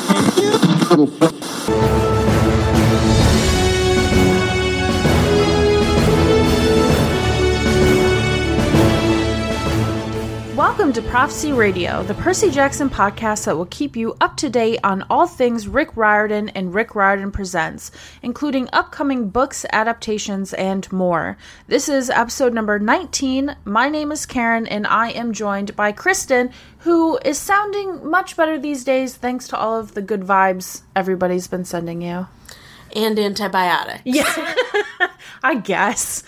Welcome to Prophecy Radio, the Percy Jackson podcast that will keep you up to date on all things Rick Riordan and Rick Riordan Presents, including upcoming books, adaptations, and more. This is episode number 19. My name is Karen, and I am joined by Kristen, who is sounding much better these days thanks to all of the good vibes everybody's been sending you. And antibiotics. Yeah, I guess.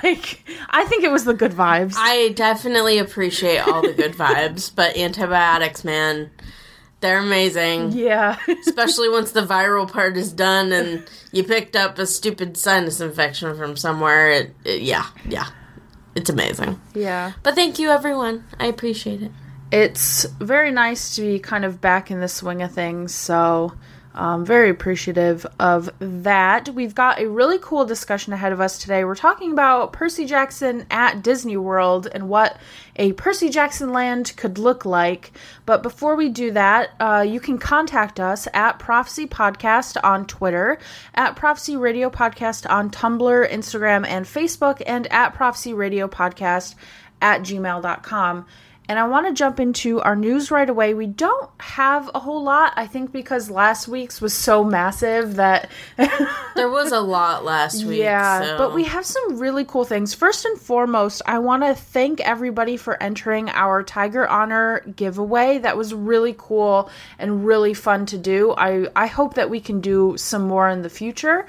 I think it was the good vibes. I definitely appreciate all the good vibes, but antibiotics, man, they're amazing. Yeah. Especially once the viral part is done and you picked up a stupid sinus infection from somewhere. Yeah. It's amazing. Yeah. But thank you, everyone. I appreciate it. It's very nice to be kind of back in the swing of things, so... very appreciative of that. We've got a really cool discussion ahead of us today. We're talking about Percy Jackson at Disney World and what a Percy Jackson land could look like. But before we do that, you can contact us at Prophecy Podcast on Twitter, at Prophecy Radio Podcast on Tumblr, Instagram, and Facebook, and at Prophecy Radio Podcast at gmail.com. And I want to jump into our news right away. We don't have a whole lot, I think, because last week's was so massive that... There was a lot last week. Yeah, so. But we have some really cool things. First and foremost, I want to thank everybody for entering our Tiger Honor giveaway. That was really cool and really fun to do. I hope that we can do some more in the future.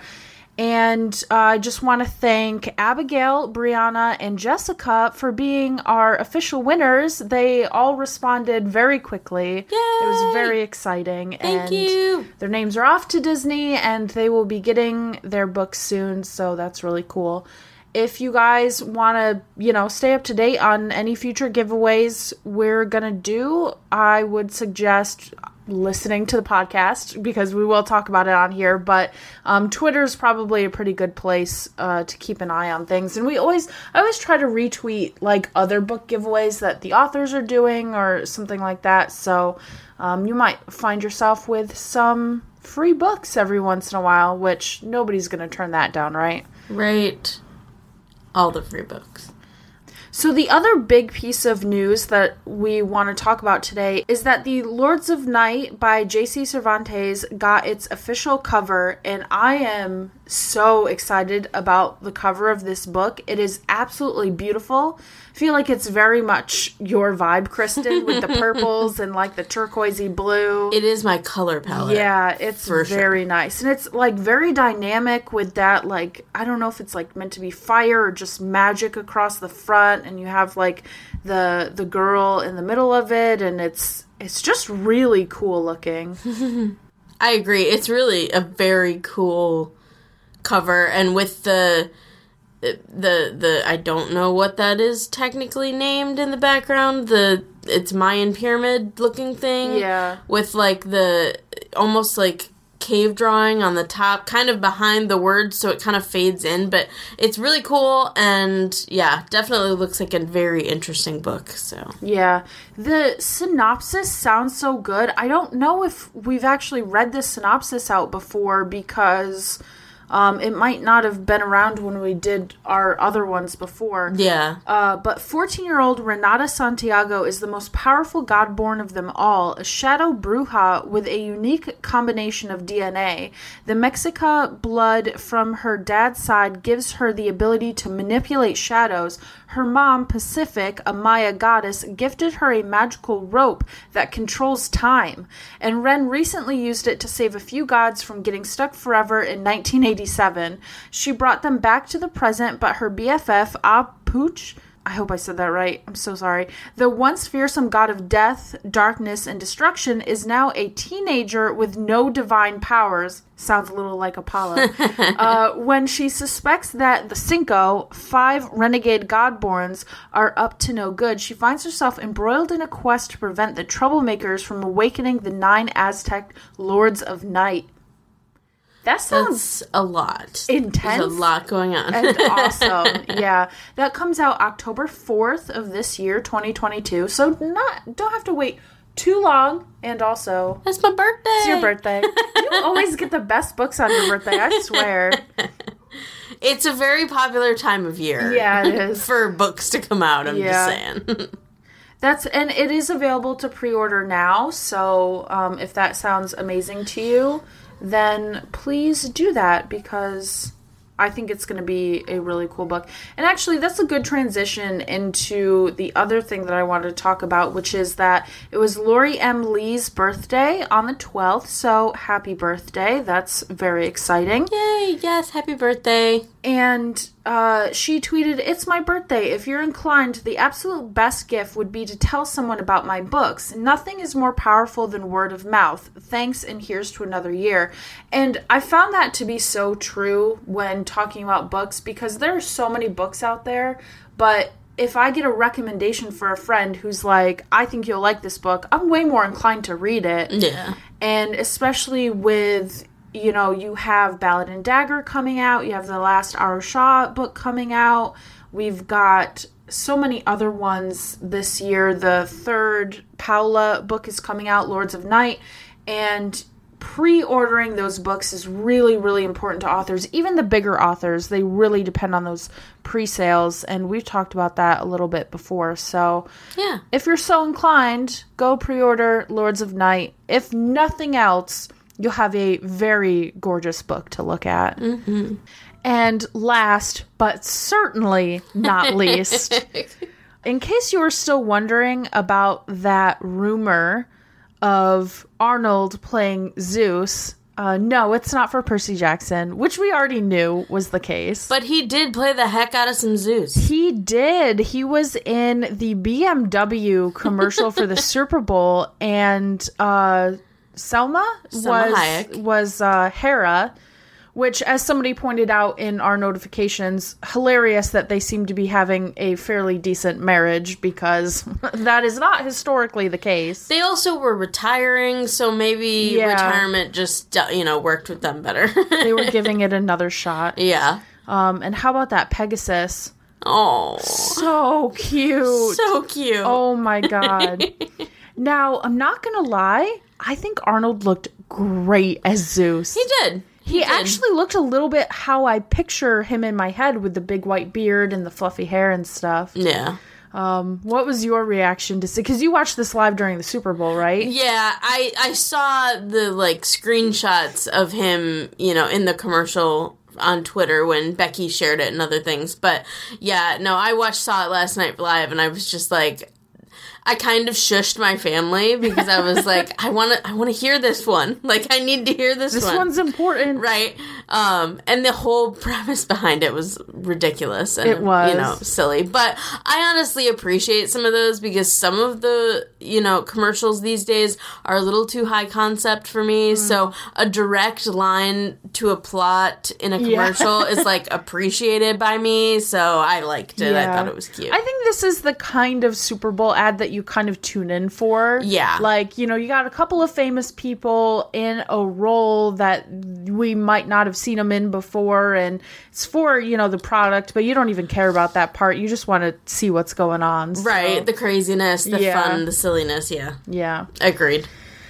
And I just want to thank Abigail, Brianna, and Jessica for being our official winners. They all responded very quickly. Yay! It was very exciting. Thank you. Their names are off to Disney, and they will be getting their books soon, so that's really cool. If you guys want to, stay up to date on any future giveaways we're going to do, I would suggest listening to the podcast because we will talk about it on here, but Twitter's probably a pretty good place to keep an eye on things. And I always try to retweet other book giveaways that the authors are doing or something like that. So you might find yourself with some free books every once in a while, which nobody's going to turn that down, right? Right. All the free books. So the other big piece of news that we want to talk about today is that the Lords of Night by J.C. Cervantes got its official cover, and I am so excited about the cover of this book. It is absolutely beautiful. I feel like it's very much your vibe, Kristen, with the purples and the turquoisey blue. It is my color palette. Yeah, it's very nice. And it's very dynamic with that, I don't know if it's meant to be fire or just magic across the front, and you have the girl in the middle of it, and it's just really cool looking. I agree. It's really a very cool cover, and with the I don't know what that is technically named in the background, it's Mayan pyramid looking thing. Yeah. With the almost cave drawing on the top, kind of behind the words, so it kind of fades in, but it's really cool, and yeah, definitely looks like a very interesting book. So yeah, the synopsis sounds so good. I don't know if we've actually read this synopsis out before because it might not have been around when we did our other ones before. Yeah. But 14-year-old Renata Santiago is the most powerful godborn of them all, a shadow bruja with a unique combination of DNA. The Mexica blood from her dad's side gives her the ability to manipulate shadows. Her mom, Pacific, a Maya goddess, gifted her a magical rope that controls time, and Ren recently used it to save a few gods from getting stuck forever in 1987. She brought them back to the present, but her BFF, Apuch, I hope I said that right. I'm so sorry. The once fearsome god of death, darkness, and destruction is now a teenager with no divine powers. Sounds a little like Apollo. When she suspects that the Cinco, 5 renegade godborns, are up to no good, she finds herself embroiled in a quest to prevent the troublemakers from awakening the 9 Aztec Lords of Night. That sounds a lot. Intense. There's a lot going on. And awesome. Yeah. That comes out October 4th of this year, 2022. So don't have to wait too long, and also... It's my birthday! It's your birthday. You always get the best books on your birthday, I swear. It's a very popular time of year. Yeah, it is. For books to come out, I'm just saying. And it is available to pre-order now, so if that sounds amazing to you, then please do that, because I think it's going to be a really cool book. And actually, that's a good transition into the other thing that I wanted to talk about, which is that it was Lori M. Lee's birthday on the 12th, so happy birthday. That's very exciting. Yay, yes, happy birthday. And she tweeted, "It's my birthday. If you're inclined, the absolute best gift would be to tell someone about my books. Nothing is more powerful than word of mouth. Thanks, and here's to another year." And I found that to be so true when talking about books, because there are so many books out there, but if I get a recommendation for a friend who's like, "I think you'll like this book," I'm way more inclined to read it. Yeah. And especially with... you have Ballad and Dagger coming out. You have the last Aru Shah book coming out. We've got so many other ones this year. The third Paula book is coming out, Lords of Night. And pre-ordering those books is really, really important to authors. Even the bigger authors, they really depend on those pre-sales. And we've talked about that a little bit before. So yeah, if you're so inclined, go pre-order Lords of Night. If nothing else... you'll have a very gorgeous book to look at. Mm-hmm. And last, but certainly not least, in case you were still wondering about that rumor of Arnold playing Zeus, no, it's not for Percy Jackson, which we already knew was the case. But he did play the heck out of some Zeus. He did. He was in the BMW commercial for the Super Bowl, and... Selma was Hera, which, as somebody pointed out in our notifications, hilarious that they seem to be having a fairly decent marriage, because that is not historically the case. They also were retiring, so maybe retirement just, worked with them better. They were giving it another shot. Yeah. And how about that Pegasus? Oh. So cute. So cute. Oh my God. Now, I'm not going to lie. I think Arnold looked great as Zeus. He did. He actually looked a little bit how I picture him in my head, with the big white beard and the fluffy hair and stuff. Yeah. What was your reaction to see? Because you watched this live during the Super Bowl, right? Yeah, I saw the screenshots of him, in the commercial on Twitter when Becky shared it and other things. But yeah, no, I saw it last night live, and I was just like, I kind of shushed my family because I was like, I want to hear this one. I need to hear this one. This one's important. Right. And the whole premise behind it was ridiculous. And, it was. Silly. But I honestly appreciate some of those, because some of the, commercials these days are a little too high concept for me. So a direct line to a plot in a commercial is, appreciated by me. So I liked it. I thought it was cute. I think this is the kind of Super Bowl ad that you kind of tune in for. Yeah. You got a couple of famous people in a role that we might not have seen them in before, and it's for, the product, but you don't even care about that part. You just want to see what's going on. So. Right. The craziness, the fun, the silliness. Yeah. Yeah. Agreed.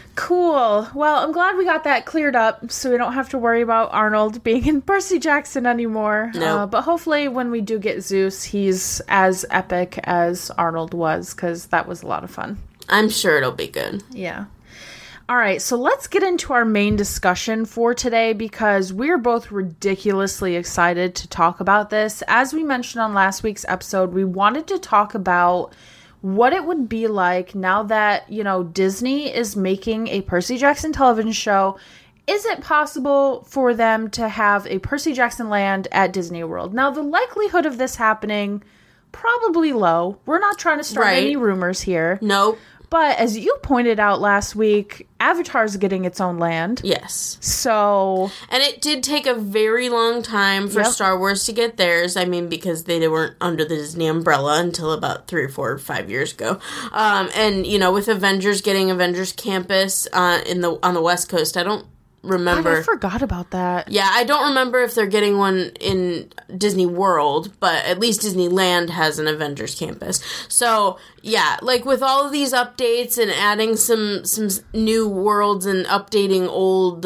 Cool. Well, I'm glad we got that cleared up, so we don't have to worry about Arnold being in Percy Jackson anymore. No. But hopefully when we do get Zeus, he's as epic as Arnold was, because that was a lot of fun. I'm sure it'll be good. Yeah. All right, so let's get into our main discussion for today, because we're both ridiculously excited to talk about this. As we mentioned on last week's episode, we wanted to talk about what it would be like now that, Disney is making a Percy Jackson television show. Is it possible for them to have a Percy Jackson land at Disney World? Now, the likelihood of this happening, probably low. We're not trying to start any rumors here. Nope. But as you pointed out last week, Avatar's getting its own land. Yes. So... And it did take a very long time for Star Wars to get theirs. I mean, because they weren't under the Disney umbrella until about 3 or 4 or 5 years ago. And, with Avengers getting Avengers Campus on the West Coast, I don't remember. I forgot about that. Yeah, I don't remember if they're getting one in Disney World, but at least Disneyland has an Avengers campus. So, yeah, like with all of these updates and adding some new worlds and updating old,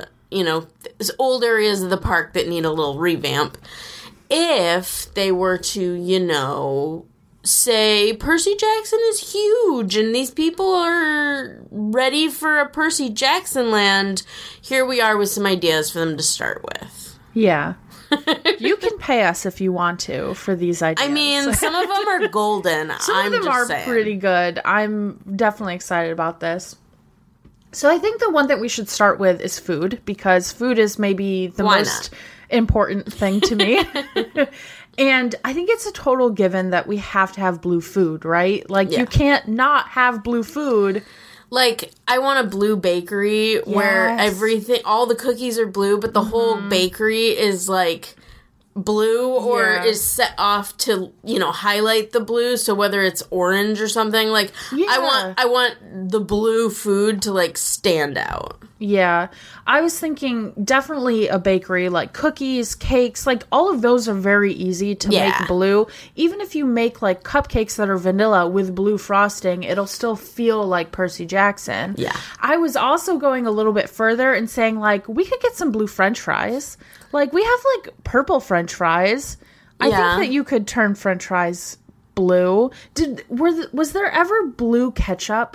old areas of the park that need a little revamp, if they were to, say Percy Jackson is huge and these people are ready for a Percy Jackson land, here we are with some ideas for them to start with. Yeah. You can pay us if you want to for these ideas. I mean, some of them are golden. Some of them are pretty good. I'm definitely excited about this. So I think the one that we should start with is food, because food is maybe the most important thing to me. And I think it's a total given that we have to have blue food, right? Like, you can't not have blue food. Like, I want a blue bakery where all the cookies are blue, but the whole bakery is, like, blue or is set off to, highlight the blue. So whether it's orange or something, like, I want the blue food to, like, stand out. Yeah. I was thinking definitely a bakery, like cookies, cakes, like all of those are very easy to make blue. Even if you make like cupcakes that are vanilla with blue frosting, it'll still feel like Percy Jackson. Yeah. I was also going a little bit further and saying like, we could get some blue French fries. Like we have like purple French fries. I think that you could turn French fries blue. Was there ever blue ketchup?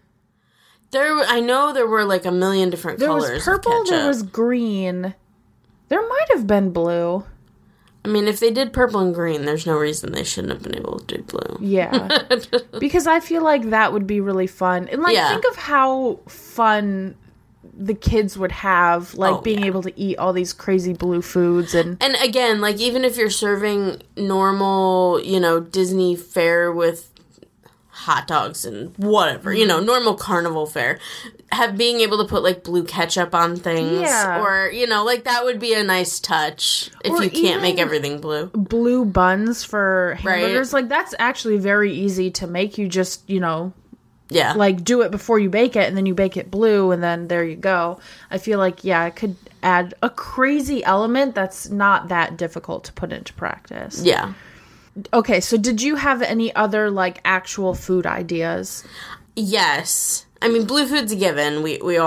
I know there were like a million different colors. There was purple, there was green. There might have been blue. I mean, if they did purple and green, there's no reason they shouldn't have been able to do blue. Yeah. Because I feel like that would be really fun. And like, think of how fun the kids would have, like, being able to eat all these crazy blue foods. And again, like, even if you're serving normal, Disney fare with hot dogs and whatever, normal carnival fare, being able to put like blue ketchup on things, or like that would be a nice touch if you can't make everything blue. Blue buns for hamburgers, like that's actually very easy to make. You just like do it before you bake it, and then you bake it blue, and then there you go. I feel like it could add a crazy element that's not that difficult to put into practice. Yeah. Okay, so did you have any other, like, actual food ideas? Yes. I mean, blue food's a given. We're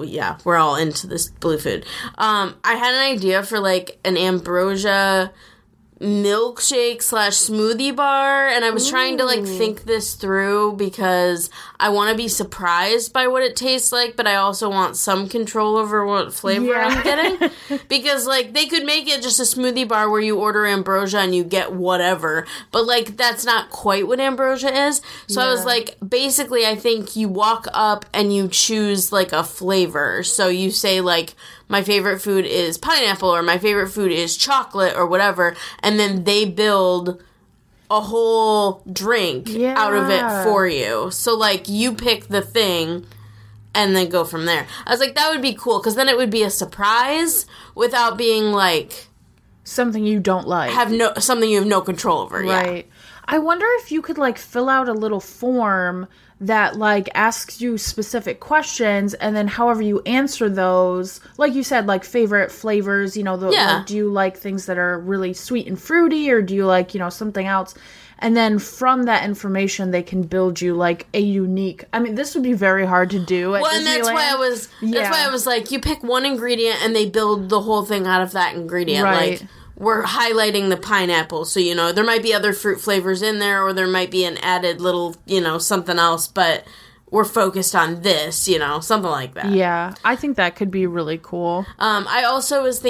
all into this blue food. I had an idea for, like, an ambrosia milkshake / smoothie bar, and I was trying to, like, think this through because I want to be surprised by what it tastes like, but I also want some control over what flavor I'm getting. Because, like, they could make it just a smoothie bar where you order ambrosia and you get whatever, but, like, that's not quite what ambrosia is. So I was like, basically, I think you walk up and you choose, like, a flavor. So you say, like, my favorite food is pineapple, or my favorite food is chocolate, or whatever, and then they build a whole drink out of it for you. So, like, you pick the thing and then go from there. I was like, that would be cool, because then it would be a surprise without being, like, something you don't like. Something you have no control over. Right. Yeah. I wonder if you could, like, fill out a little form that, like, asks you specific questions, and then however you answer those, like you said, like, favorite flavors, like, do you like things that are really sweet and fruity, or do you like, something else? And then from that information, they can build you, like, a unique... I mean, this would be very hard to do at Disneyland. And that's why I was like, you pick one ingredient, and they build the whole thing out of that ingredient. Right. Like, we're highlighting the pineapple, so, there might be other fruit flavors in there, or there might be an added little, something else, but we're focused on this, something like that. Yeah, I think that could be really cool. I also was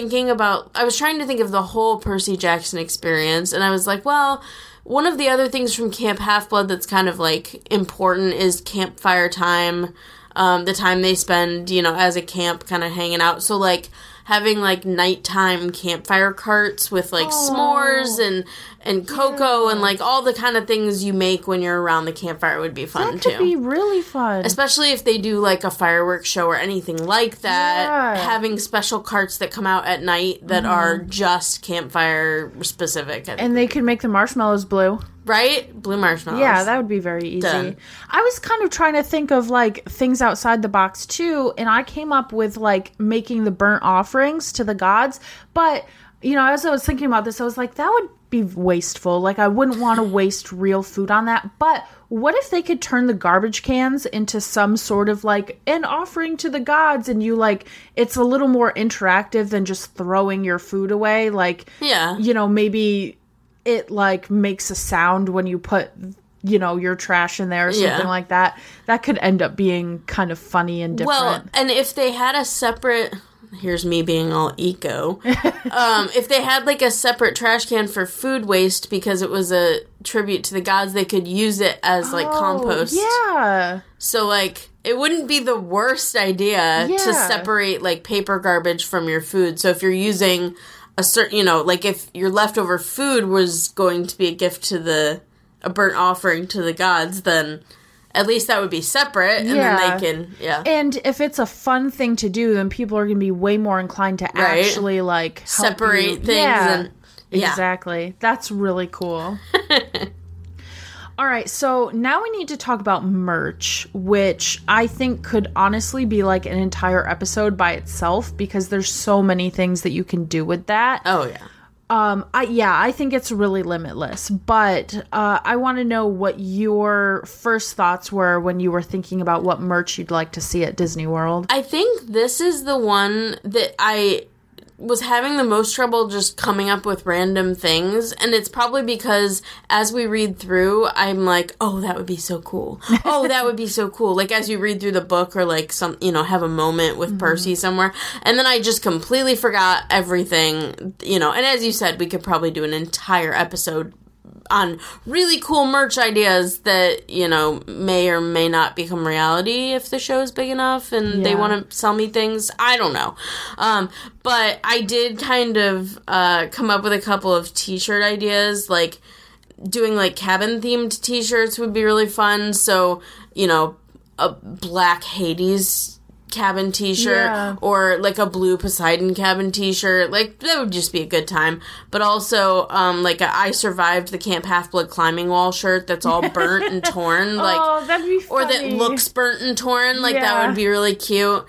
I was trying to think of the whole Percy Jackson experience, and I was like, well, one of the other things from Camp Half-Blood that's kind of, like, important is campfire time, the time they spend, as a camp kind of hanging out. So, like, having, like, nighttime campfire carts with, like, s'mores and cocoa and, like, all the kind of things you make when you're around the campfire would be fun, too. That could be really fun. Especially if they do, like, a fireworks show or anything like that. Yeah. Having special carts that come out at night that are just campfire specific. And they could make the marshmallows blue. Right? Blue marshmallows. Yeah, that would be very easy. Done. I was kind of trying to think of, like, things outside the box, too, and I came up with, like, making the burnt offerings to the gods. But, you know, as I was thinking about this, I was like, that would be wasteful. Like, I wouldn't want to waste real food on that. But what if they could turn the garbage cans into some sort of, like, an offering to the gods, and you, like, it's a little more interactive than just throwing your food away? Like, Yeah. you know, maybe it, like, makes a sound when you put, you know, your trash in there or something like that. That could end up being kind of funny and different. Well, and if they had a separate... Here's me being all eco. If they had, like, a separate trash can for food waste because it was a tribute to the gods, they could use it as, like, compost. Yeah. So, like, it wouldn't be the worst idea to separate, like, paper garbage from your food. So if you're using a certain, you know, like, if your leftover food was going to be a gift to a burnt offering to the gods, then at least that would be separate, and then they can, And if it's a fun thing to do, then people are going to be way more inclined to actually, like, help separate things. Yeah, and, exactly. That's really cool. All right, so now we need to talk about merch, which I think could honestly be like an entire episode by itself because there's so many things that you can do with that. Oh, yeah. I think it's really limitless, but I want to know what your first thoughts were when you were thinking about what merch you'd like to see at Disney World. I think this is the one that I was having the most trouble just coming up with random things, and it's probably because as we read through, I'm like, oh, that would be so cool. Oh, that would be so cool. Like, as you read through the book or, like, some, you know, have a moment with Percy somewhere, and then I just completely forgot everything, you know, and as you said, we could probably do an entire episode on really cool merch ideas that, you know, may or may not become reality if the show is big enough and they want to sell me things. I don't know. But I did kind of come up with a couple of t-shirt ideas, like doing, like, cabin-themed t-shirts would be really fun. So, you know, a black Hades cabin t-shirt or, like, a blue Poseidon cabin t-shirt. Like, that would just be a good time. But also, like, a I survived the Camp Half-Blood climbing wall shirt that's all burnt and torn. Like, oh, that'd be funny. Or that looks burnt and torn. Like, that would be really cute.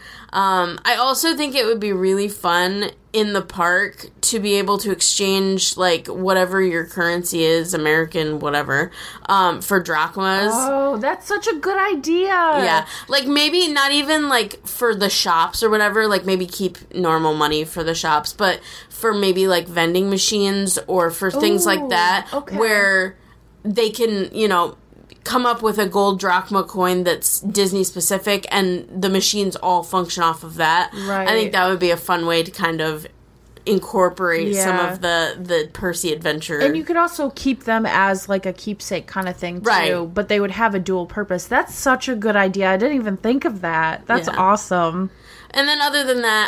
I also think it would be really fun in the park to be able to exchange, like, whatever your currency is, American, whatever, for drachmas. Oh, that's such a good idea. Yeah. Like, maybe not even, like, for the shops or whatever, like, maybe keep normal money for the shops, but for maybe, like, vending machines or for things like that, where they can, you know, come up with a gold drachma coin that's Disney specific and the machines all function off of that. Right. I think that would be a fun way to kind of incorporate some of the Percy adventure. And you could also keep them as, like, a keepsake kind of thing, too. Right. But they would have a dual purpose. That's such a good idea. I didn't even think of that. That's awesome. And then other than that,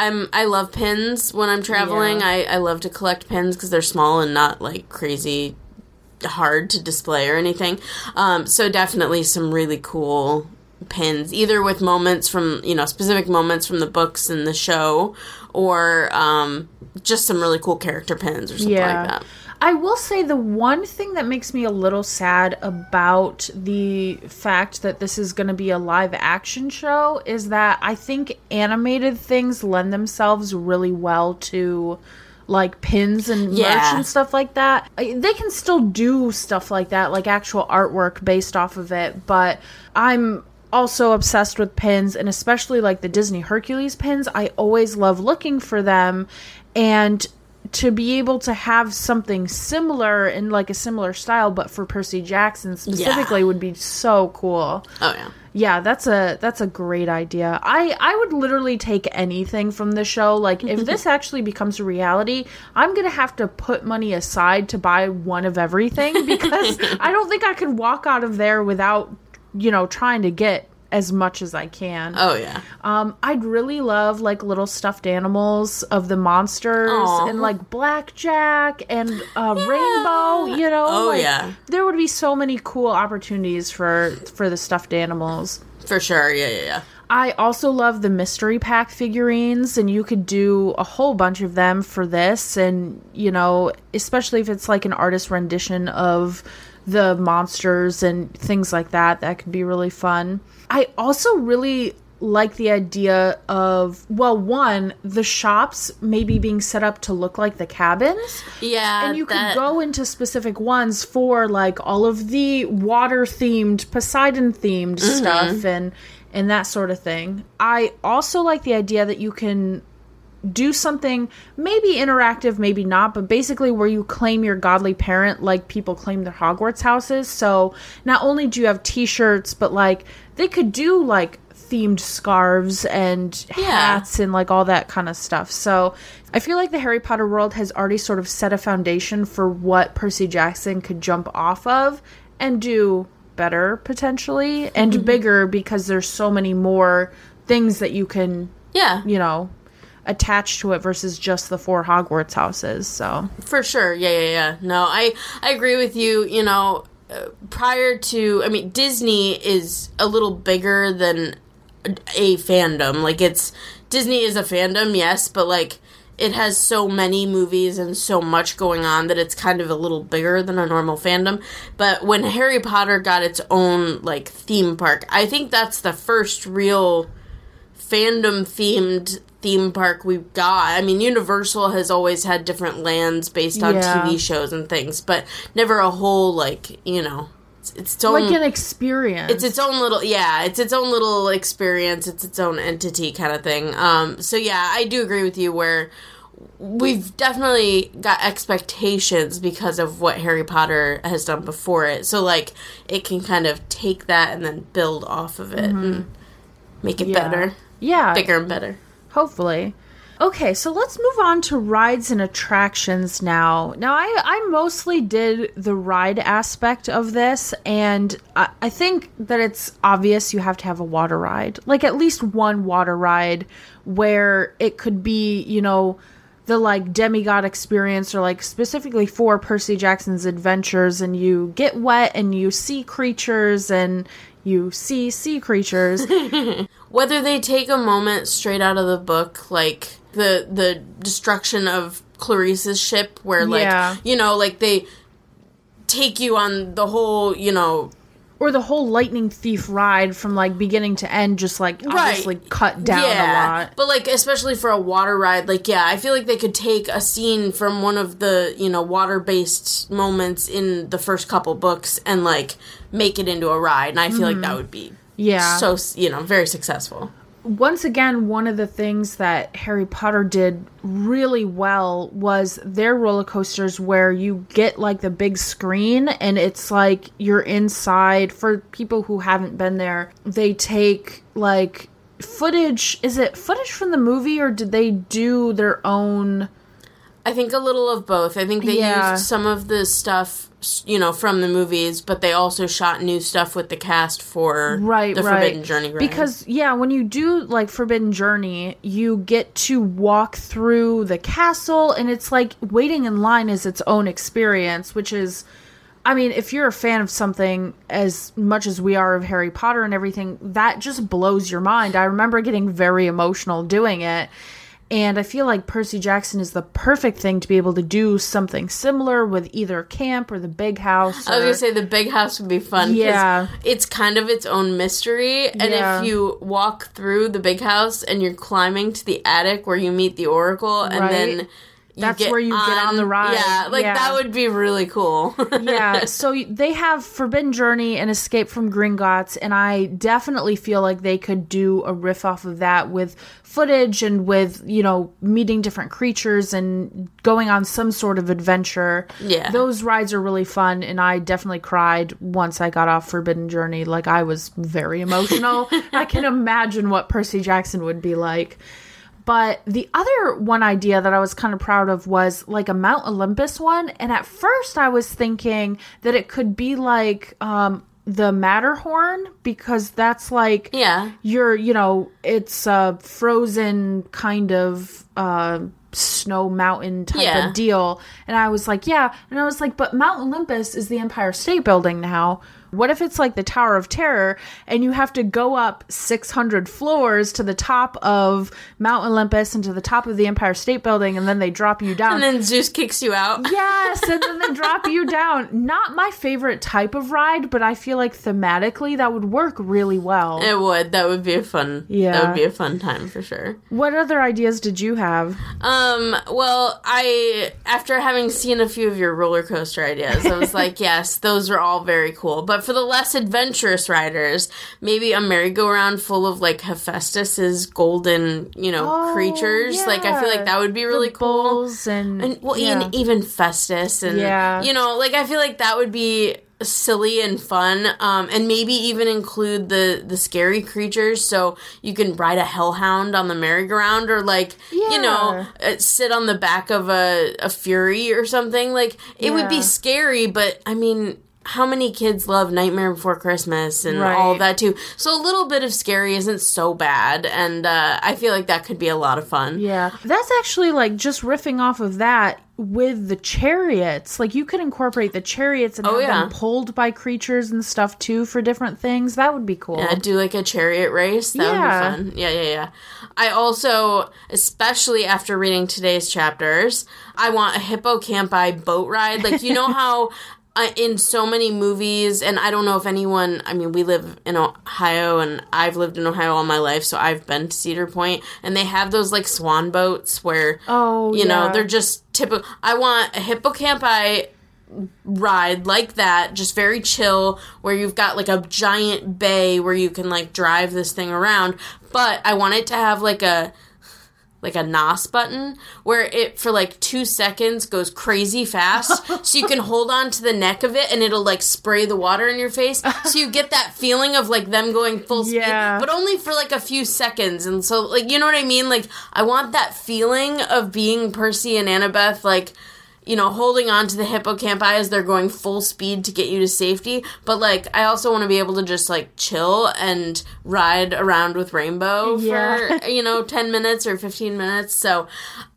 I love pins when I'm traveling. Yeah. I love to collect pins because they're small and not, like, crazy hard to display or anything. So definitely some really cool pins, either with moments from, you know, specific moments from the books and the show, or just some really cool character pins or something like that. I will say the one thing that makes me a little sad about the fact that this is going to be a live action show is that I think animated things lend themselves really well to, like, pins and merch and stuff like that. They can still do stuff like that, like actual artwork based off of it, but I'm also obsessed with pins, and especially, like, the Disney Hercules pins. I always love looking for them, and to be able to have something similar in, like, a similar style, but for Percy Jackson specifically would be so cool. Oh, yeah. Yeah, that's a great idea. I would literally take anything from the show. Like, if this actually becomes a reality, I'm going to have to put money aside to buy one of everything because I don't think I could walk out of there without, you know, trying to get as much as I can. Oh, yeah. I'd really love, like, little stuffed animals of the monsters and, like, Blackjack and Rainbow, you know? Oh, like, yeah. There would be so many cool opportunities for the stuffed animals. For sure, yeah. I also love the mystery pack figurines, and you could do a whole bunch of them for this, and, you know, especially if it's like an artist rendition of the monsters and things like that, that could be really fun. I also really like the idea of, well, one, the shops maybe being set up to look like the cabins. Yeah. And you could go into specific ones for, like, all of the water-themed, Poseidon-themed stuff and that sort of thing. I also like the idea that you can do something maybe interactive, maybe not, but basically where you claim your godly parent like people claim their Hogwarts houses. So not only do you have t-shirts, but, like, they could do, like, themed scarves and hats and, like, all that kind of stuff. So I feel like the Harry Potter world has already sort of set a foundation for what Percy Jackson could jump off of and do better, potentially, and bigger, because there's so many more things that you can, you know, attach to it versus just the 4 Hogwarts houses. So for sure. Yeah. No, I agree with you. You know, prior to, I mean, Disney is a little bigger than a fandom. Like, Disney is a fandom, yes, but, like, it has so many movies and so much going on that it's kind of a little bigger than a normal fandom. But when Harry Potter got its own, like, theme park, I think that's the first real fandom-themed theme park we've got. I mean, Universal has always had different lands based on TV shows and things, but never a whole, like, you know, it's its own, like, an experience. It's its own little, it's its own little experience. It's its own entity kind of thing. So yeah, I do agree with you where we've definitely got expectations because of what Harry Potter has done before it. So, like, it can kind of take that and then build off of it and make it better. Yeah. Bigger and better. Hopefully. Okay, so let's move on to rides and attractions now. Now, I mostly did the ride aspect of this, and I think that it's obvious you have to have a water ride. Like, at least one water ride where it could be, you know, the, like, demigod experience, or, like, specifically for Percy Jackson's adventures, and you get wet and you see creatures and you see sea creatures. Whether they take a moment straight out of the book, like the destruction of Clarice's ship, where, like, you know, like, they take you on the whole, you know, or the whole Lightning Thief ride from, like, beginning to end, just, like, obviously cut down a lot. But, like, especially for a water ride, like, I feel like they could take a scene from one of the, you know, water-based moments in the first couple books and, like, make it into a ride. And I feel like that would be so, you know, very successful. Once again, one of the things that Harry Potter did really well was their roller coasters, where you get, like, the big screen and it's like you're inside. For people who haven't been there, they take, like, footage. Is it footage from the movie, or did they do their own? I think a little of both. I think they used some of the stuff, you know, from the movies, but they also shot new stuff with the cast for the Forbidden Journey ride. Because, when you do, like, Forbidden Journey, you get to walk through the castle, and it's like waiting in line is its own experience, which is, I mean, if you're a fan of something as much as we are of Harry Potter and everything, that just blows your mind. I remember getting very emotional doing it. And I feel like Percy Jackson is the perfect thing to be able to do something similar with either camp or the big house. I was going to say the big house would be fun. Yeah. It's kind of its own mystery. And if you walk through the big house and you're climbing to the attic where you meet the Oracle, and then that's where you get on the ride. Yeah, that would be really cool. So they have Forbidden Journey and Escape from Gringotts, and I definitely feel like they could do a riff off of that with footage and with, you know, meeting different creatures and going on some sort of adventure. Yeah. Those rides are really fun, and I definitely cried once I got off Forbidden Journey. Like, I was very emotional. I can imagine what Percy Jackson would be like. But the other one idea that I was kind of proud of was, like, a Mount Olympus one. And at first I was thinking that it could be like the Matterhorn, because that's like, you're, you know, it's a frozen kind of snow mountain type of deal. And I was like, and I was like, but Mount Olympus is the Empire State Building now, What if it's like the Tower of Terror and you have to go up 600 floors to the top of Mount Olympus and to the top of the Empire State Building, and then they drop you down. And then Zeus kicks you out. Yes, and then they drop you down. Not my favorite type of ride, but I feel like thematically that would work really well. It would. That would be a fun. Yeah. That would be a fun time for sure. What other ideas did you have? Well, after having seen a few of your roller coaster ideas, I was like, yes, those are all very cool. But for the less adventurous riders, maybe a merry-go-round full of like Hephaestus's golden, creatures. Yeah. Like, I feel like that would be really cool. Bulls and even Festus and I feel like that would be silly and fun, and maybe even include the scary creatures, so you can ride a hellhound on the merry-go-round, or sit on the back of a fury or something. Like, it would be scary, but I mean, how many kids love Nightmare Before Christmas and all of that too? So a little bit of scary isn't so bad, and I feel like that could be a lot of fun. Yeah, that's actually like just riffing off of that. With the chariots, like you could incorporate the chariots and have them pulled by creatures and stuff too for different things. That would be cool. Yeah, do like a chariot race. That would be fun. Yeah. I also, especially after reading today's chapters, I want a hippocampi boat ride. Like, you know how in so many movies, and I don't know if anyone, I mean, we live in Ohio, and I've lived in Ohio all my life, so I've been to Cedar Point, and they have those, like, swan boats where, they're just typical. I want a hippocampi ride like that, just very chill, where you've got, like, a giant bay where you can, like, drive this thing around, but I want it to have, like a NOS button where it for like 2 seconds goes crazy fast so you can hold on to the neck of it and it'll like spray the water in your face, so you get that feeling of like them going full speed, but only for like a few seconds. And so, like, you know what I mean? Like, I want that feeling of being Percy and Annabeth, like, holding on to the hippocampi as they're going full speed to get you to safety. But, like, I also want to be able to just, like, chill and ride around with Rainbow for, 10 minutes or 15 minutes. So,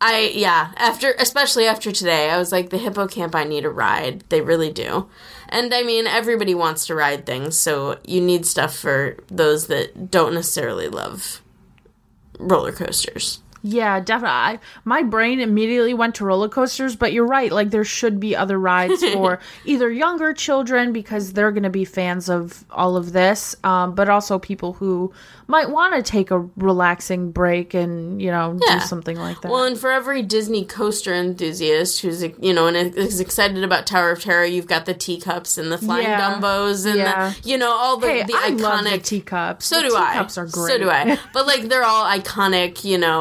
especially after today, I was like, the hippocampi need a ride. They really do. And, I mean, everybody wants to ride things, so you need stuff for those that don't necessarily love roller coasters. Yeah, definitely. My brain immediately went to roller coasters, but you're right. Like, there should be other rides for either younger children, because they're going to be fans of all of this, but also people who might want to take a relaxing break and, do something like that. Well, and for every Disney coaster enthusiast who's, and is excited about Tower of Terror, you've got the teacups and the flying Dumbos and the, all the, the iconic. I love the teacups. So do I. Teacups are great. So do I. But, like, they're all iconic,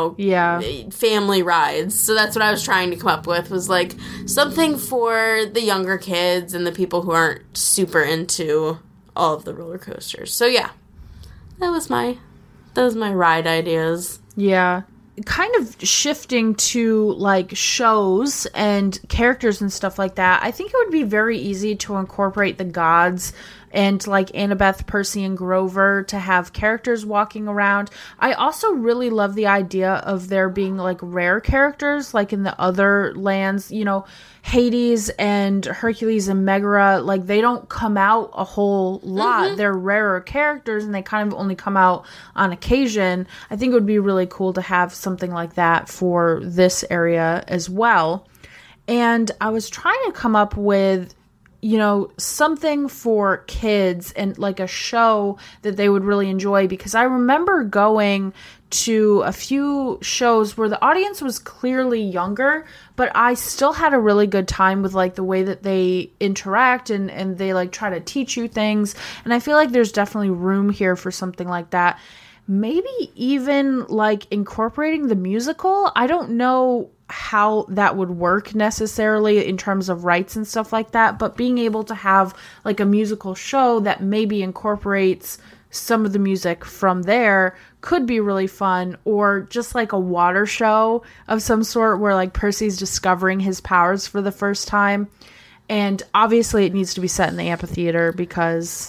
family rides. So that's what I was trying to come up with, was like something for the younger kids and the people who aren't super into all of the roller coasters. So yeah, that was my ride ideas. Yeah. Kind of shifting to like shows and characters and stuff like that, I think it would be very easy to incorporate the gods and like Annabeth, Percy, and Grover to have characters walking around. I also really love the idea of there being like rare characters like in the other lands, Hades and Hercules and Megara, like they don't come out a whole lot. Mm-hmm. They're rarer characters and they kind of only come out on occasion. I think it would be really cool to have something like that for this area as well. And I was trying to come up with something for kids and like a show that they would really enjoy, because I remember going to a few shows where the audience was clearly younger, but I still had a really good time with like the way that they interact and they like try to teach you things. And I feel like there's definitely room here for something like that. Maybe even like incorporating the musical. I don't know how that would work necessarily in terms of rights and stuff like that, but being able to have like a musical show that maybe incorporates some of the music from there could be really fun. Or just like a water show of some sort where like Percy's discovering his powers for the first time. And obviously it needs to be set in the amphitheater because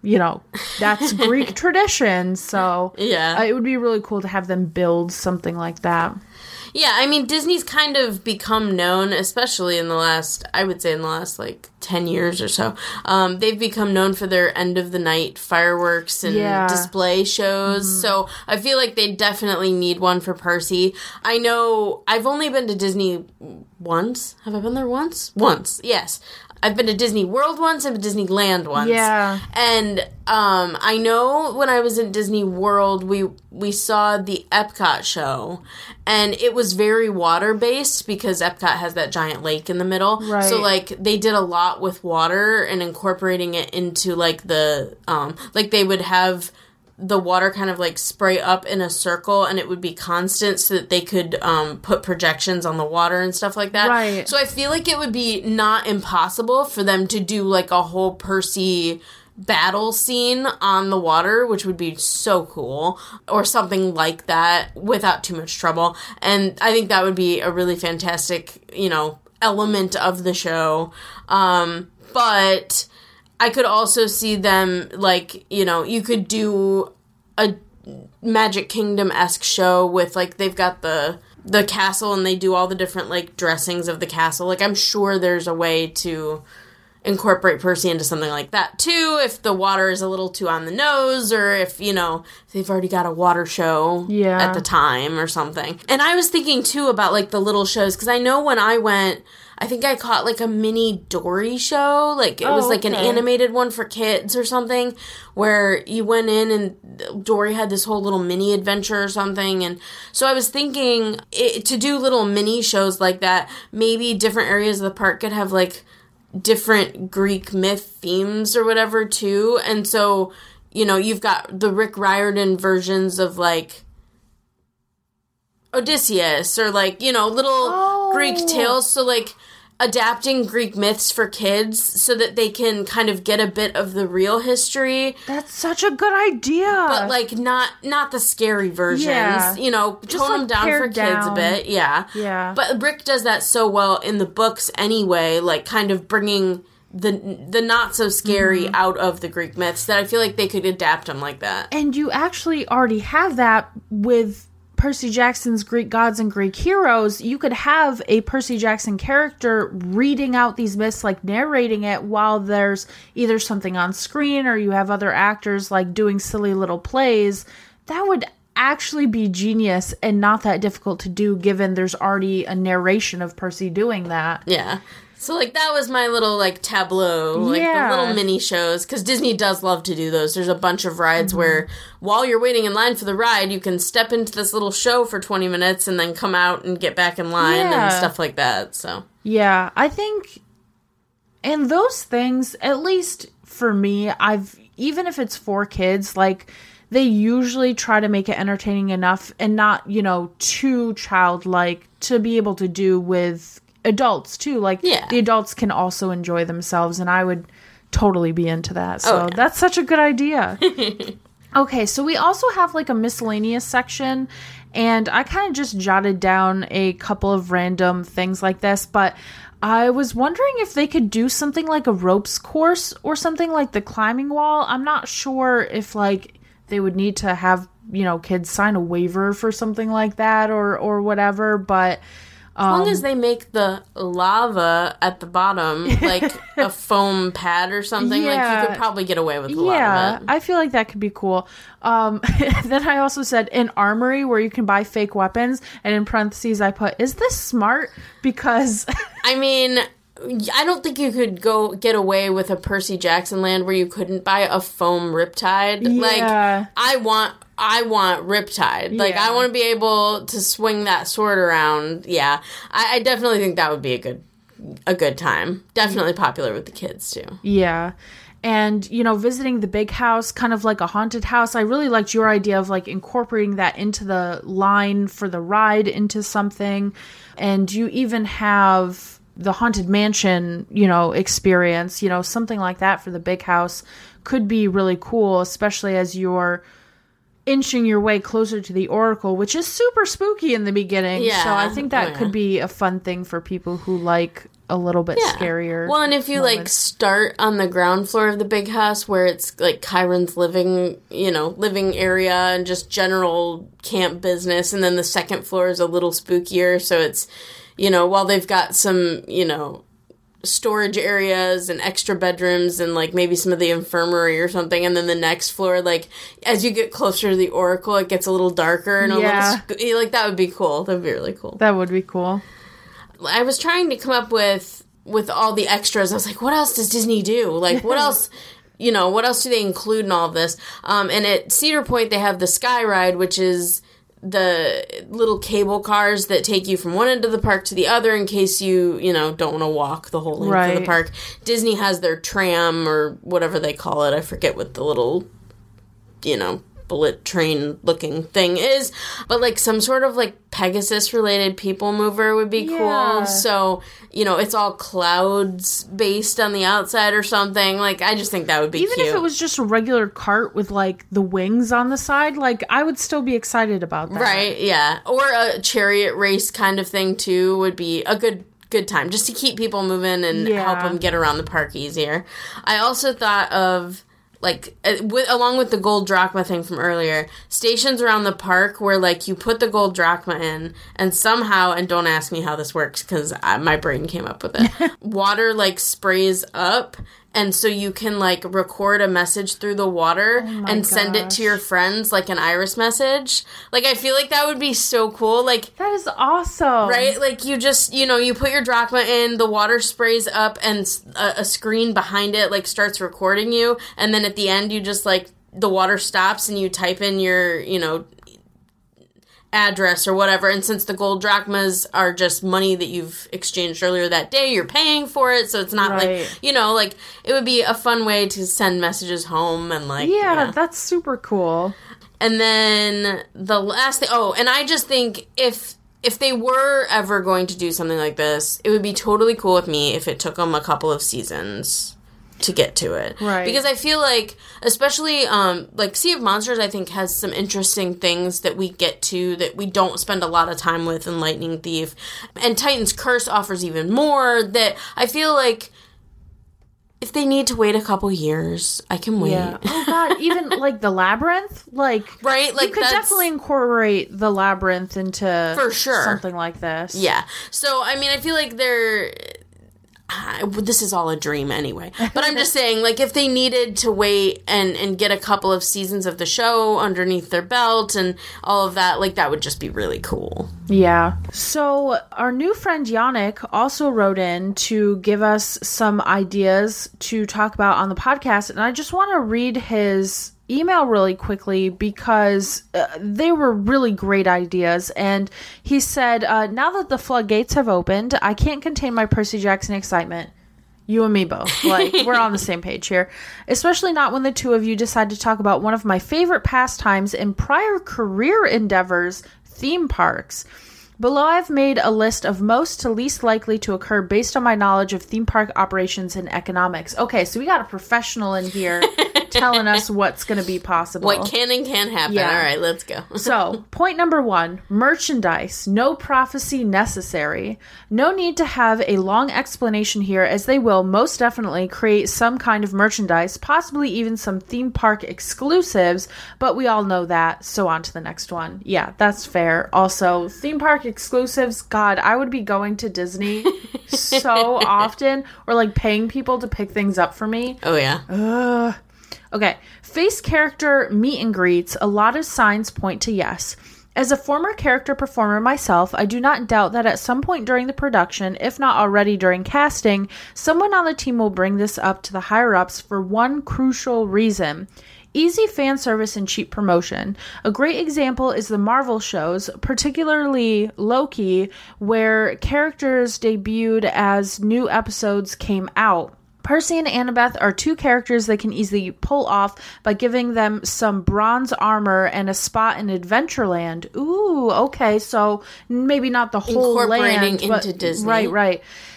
that's Greek tradition. So Yeah. it would be really cool to have them build something like that. Yeah, I mean, Disney's kind of become known, especially in the last, I would say in the last, 10 years or so. They've become known for their end-of-the-night fireworks and display shows. Mm-hmm. So I feel like they definitely need one for Percy. I know I've only been to Disney once. Have I been there once? Once, yes. I've been to Disney World once and Disneyland once. Yeah. And I know when I was in Disney World, we saw the Epcot show, and it was very water-based because Epcot has that giant lake in the middle. Right. So, they did a lot with water and incorporating it into, the, they would have the water kind of spray up in a circle, and it would be constant so that they could put projections on the water and stuff like that. Right. So I feel like it would be not impossible for them to do a whole Percy battle scene on the water, which would be so cool, or something like that without too much trouble. And I think that would be a really fantastic, element of the show. But I could also see them, you could do a Magic Kingdom-esque show with, they've got the castle and they do all the different, dressings of the castle. I'm sure there's a way to incorporate Percy into something like that, too, if the water is a little too on the nose, or if, they've already got a water show at the time or something. And I was thinking, too, about, the little shows, because I know when I went, I think I caught, a mini Dory show. It was, an animated one for kids or something, where you went in and Dory had this whole little mini adventure or something. And so I was thinking to do little mini shows like that, maybe different areas of the park could have, different Greek myth themes or whatever, too. And so, you've got the Rick Riordan versions of, Odysseus or, little Greek tales. So, adapting Greek myths for kids so that they can kind of get a bit of the real history. That's such a good idea. But, not the scary versions. Yeah. Tone them down for kids a bit. Yeah. Yeah. But Rick does that so well in the books anyway, kind of bringing the not-so-scary out of the Greek myths, that I feel like they could adapt them like that. And you actually already have that with Percy Jackson's Greek Gods and Greek Heroes. You could have a Percy Jackson character reading out these myths, narrating it while there's either something on screen or you have other actors doing silly little plays. That would actually be genius and not that difficult to do, given there's already a narration of Percy doing that. Yeah. So, that was my little, tableau, the little mini shows, because Disney does love to do those. There's a bunch of rides where, while you're waiting in line for the ride, you can step into this little show for 20 minutes and then come out and get back in line and stuff like that, so. Yeah, I think, and those things, at least for me, even if it's for kids, they usually try to make it entertaining enough and not, too childlike to be able to do with adults too. The adults can also enjoy themselves, and I would totally be into that. So that's such a good idea. Okay, so we also have a miscellaneous section, and I kind of just jotted down a couple of random things like this, but I was wondering if they could do something like a ropes course or something like the climbing wall. I'm not sure if they would need to have, kids sign a waiver for something like that or whatever, but as long as they make the lava at the bottom, a foam pad or something, you could probably get away with a lot of it. I feel like that could be cool. Then I also said an armory where you can buy fake weapons, and in parentheses I put, is this smart? Because... I mean... I don't think you could get away with a Percy Jackson land where you couldn't buy a foam riptide. Yeah. I want riptide. Yeah. I want to be able to swing that sword around. Yeah. I definitely think that would be a good time. Definitely popular with the kids too. Yeah. And, visiting the big house, kind of like a haunted house. I really liked your idea of incorporating that into the line for the ride into something. And you even have the Haunted Mansion, experience, something like that for the big house could be really cool, especially as you're inching your way closer to the Oracle, which is super spooky in the beginning. Yeah. So I think that could be a fun thing for people who like a little bit scarier. Well, and if you like start on the ground floor of the big house where it's like Chiron's living area and just general camp business, and then the second floor is a little spookier, so it's, while they've got some, storage areas and extra bedrooms and like maybe some of the infirmary or something, and then the next floor, like as you get closer to the Oracle, it gets a little darker and a little like that would be cool. That would be really cool. That would be cool. I was trying to come up with all the extras. I was like, what else does Disney do? Like, what else? What else do they include in all of this? And at Cedar Point, they have the Sky Ride, which is the little cable cars that take you from one end of the park to the other in case you don't want to walk the whole length of the park. Disney has their tram or whatever they call it. I forget what the little, bullet train looking thing is, but like some sort of like Pegasus related people mover would be cool. So, it's all clouds based on the outside or something. Like, I just think that would be even cute. If it was just a regular cart with like the wings on the side, like I would still be excited about that. Right, yeah. Or a chariot race kind of thing too would be a good time just to keep people moving and help them get around the park easier. I also thought of like, along with the gold drachma thing from earlier, stations around the park where, like, you put the gold drachma in, and somehow, and don't ask me how this works, because my brain came up with it, water, like, sprays up, and so you can, like, record a message through the water and send it to your friends, like an iris message. Like, I feel like that would be so cool. Like, that is awesome. Right? Like, you just, you put your drachma in, the water sprays up, and a screen behind it, like, starts recording you, and then at the end, you just, like, the water stops, and you type in your, address or whatever, and since the gold drachmas are just money that you've exchanged earlier that day, you're paying for it, so it's not like, like, it would be a fun way to send messages home and like, that's super cool. And then the last thing, and I just think if they were ever going to do something like this, it would be totally cool with me if it took them a couple of seasons to get to it. Right. Because I feel like, especially, like, Sea of Monsters, I think, has some interesting things that we get to that we don't spend a lot of time with in Lightning Thief. And Titan's Curse offers even more that I feel like if they need to wait a couple years, I can wait. Yeah. Oh, God. Even, like, the Labyrinth? Like, right? Like, you could definitely incorporate the Labyrinth into for sure something like this. Yeah. So, I mean, I feel like this is all a dream anyway. But I'm just saying, like, if they needed to wait and get a couple of seasons of the show underneath their belt and all of that, like, that would just be really cool. Yeah. So our new friend Yannick also wrote in to give us some ideas to talk about on the podcast. And I just want to read his email really quickly because they were really great ideas. And he said, now that the floodgates have opened, I can't contain my Percy Jackson excitement. You and me both. Like, we're on the same page here. Especially not when the two of you decide to talk about one of my favorite pastimes in prior career endeavors, theme parks. Below, I've made a list of most to least likely to occur based on my knowledge of theme park operations and economics. Okay, so we got a professional in here telling us what's going to be possible. What can and can't happen. Yeah. All right, let's go. So, point number 1, merchandise. No prophecy necessary. No need to have a long explanation here, as they will most definitely create some kind of merchandise, possibly even some theme park exclusives, but we all know that, so on to the next one. Yeah, that's fair. Also, theme park exclusives, God, I would be going to Disney so often, or like paying people to pick things up for me. Oh, yeah. Okay, face character meet and greets. A lot of signs point to yes. As a former character performer myself, I do not doubt that at some point during the production, if not already during casting, someone on the team will bring this up to the higher-ups for one crucial reason. Easy fan service and cheap promotion. A great example is the Marvel shows, particularly Loki, where characters debuted as new episodes came out. Percy and Annabeth are two characters they can easily pull off by giving them some bronze armor and a spot in Adventureland. Ooh, okay, so maybe not the whole incorporating land, into Disney. Right.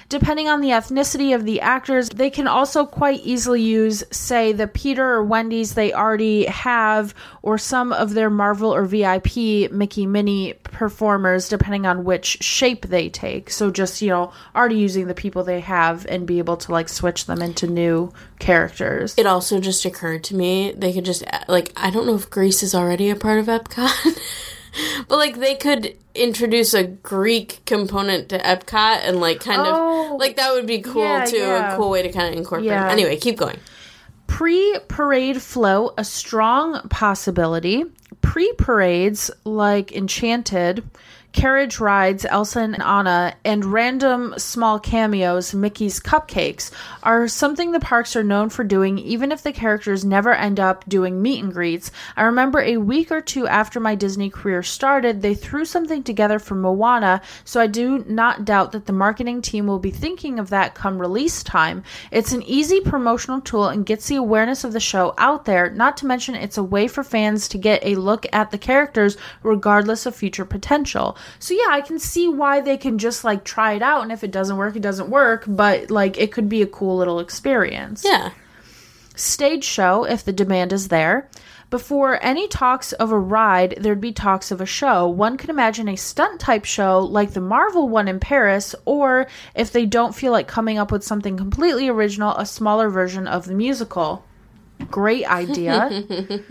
Depending on the ethnicity of the actors, they can also quite easily use, say, the Peter or Wendy's they already have, or some of their Marvel or VIP Mickey Minnie performers, depending on which shape they take. So just, already using the people they have and be able to, switch them into new characters. It also just occurred to me, they could just, I don't know if Greece is already a part of Epcot, but, they could introduce a Greek component to Epcot and, that would be cool, too. Yeah. A cool way to kind of incorporate. Yeah. Anyway, keep going. Pre-parade float, a strong possibility. Pre-parades, like Enchanted, carriage rides, Elsa and Anna, and random small cameos, Mickey's Cupcakes, are something the parks are known for doing, even if the characters never end up doing meet and greets. I remember a week or two after my Disney career started, they threw something together for Moana, so I do not doubt that the marketing team will be thinking of that come release time. It's an easy promotional tool and gets the awareness of the show out there, not to mention it's a way for fans to get a look at the characters regardless of future potential. So yeah, I can see why they can just try it out, and if it doesn't work, it doesn't work, but it could be a cool little experience. Yeah. Stage show, if the demand is there. Before any talks of a ride, there'd be talks of a show. One could imagine a stunt-type show like the Marvel one in Paris, or, if they don't feel like coming up with something completely original, a smaller version of the musical. Great idea.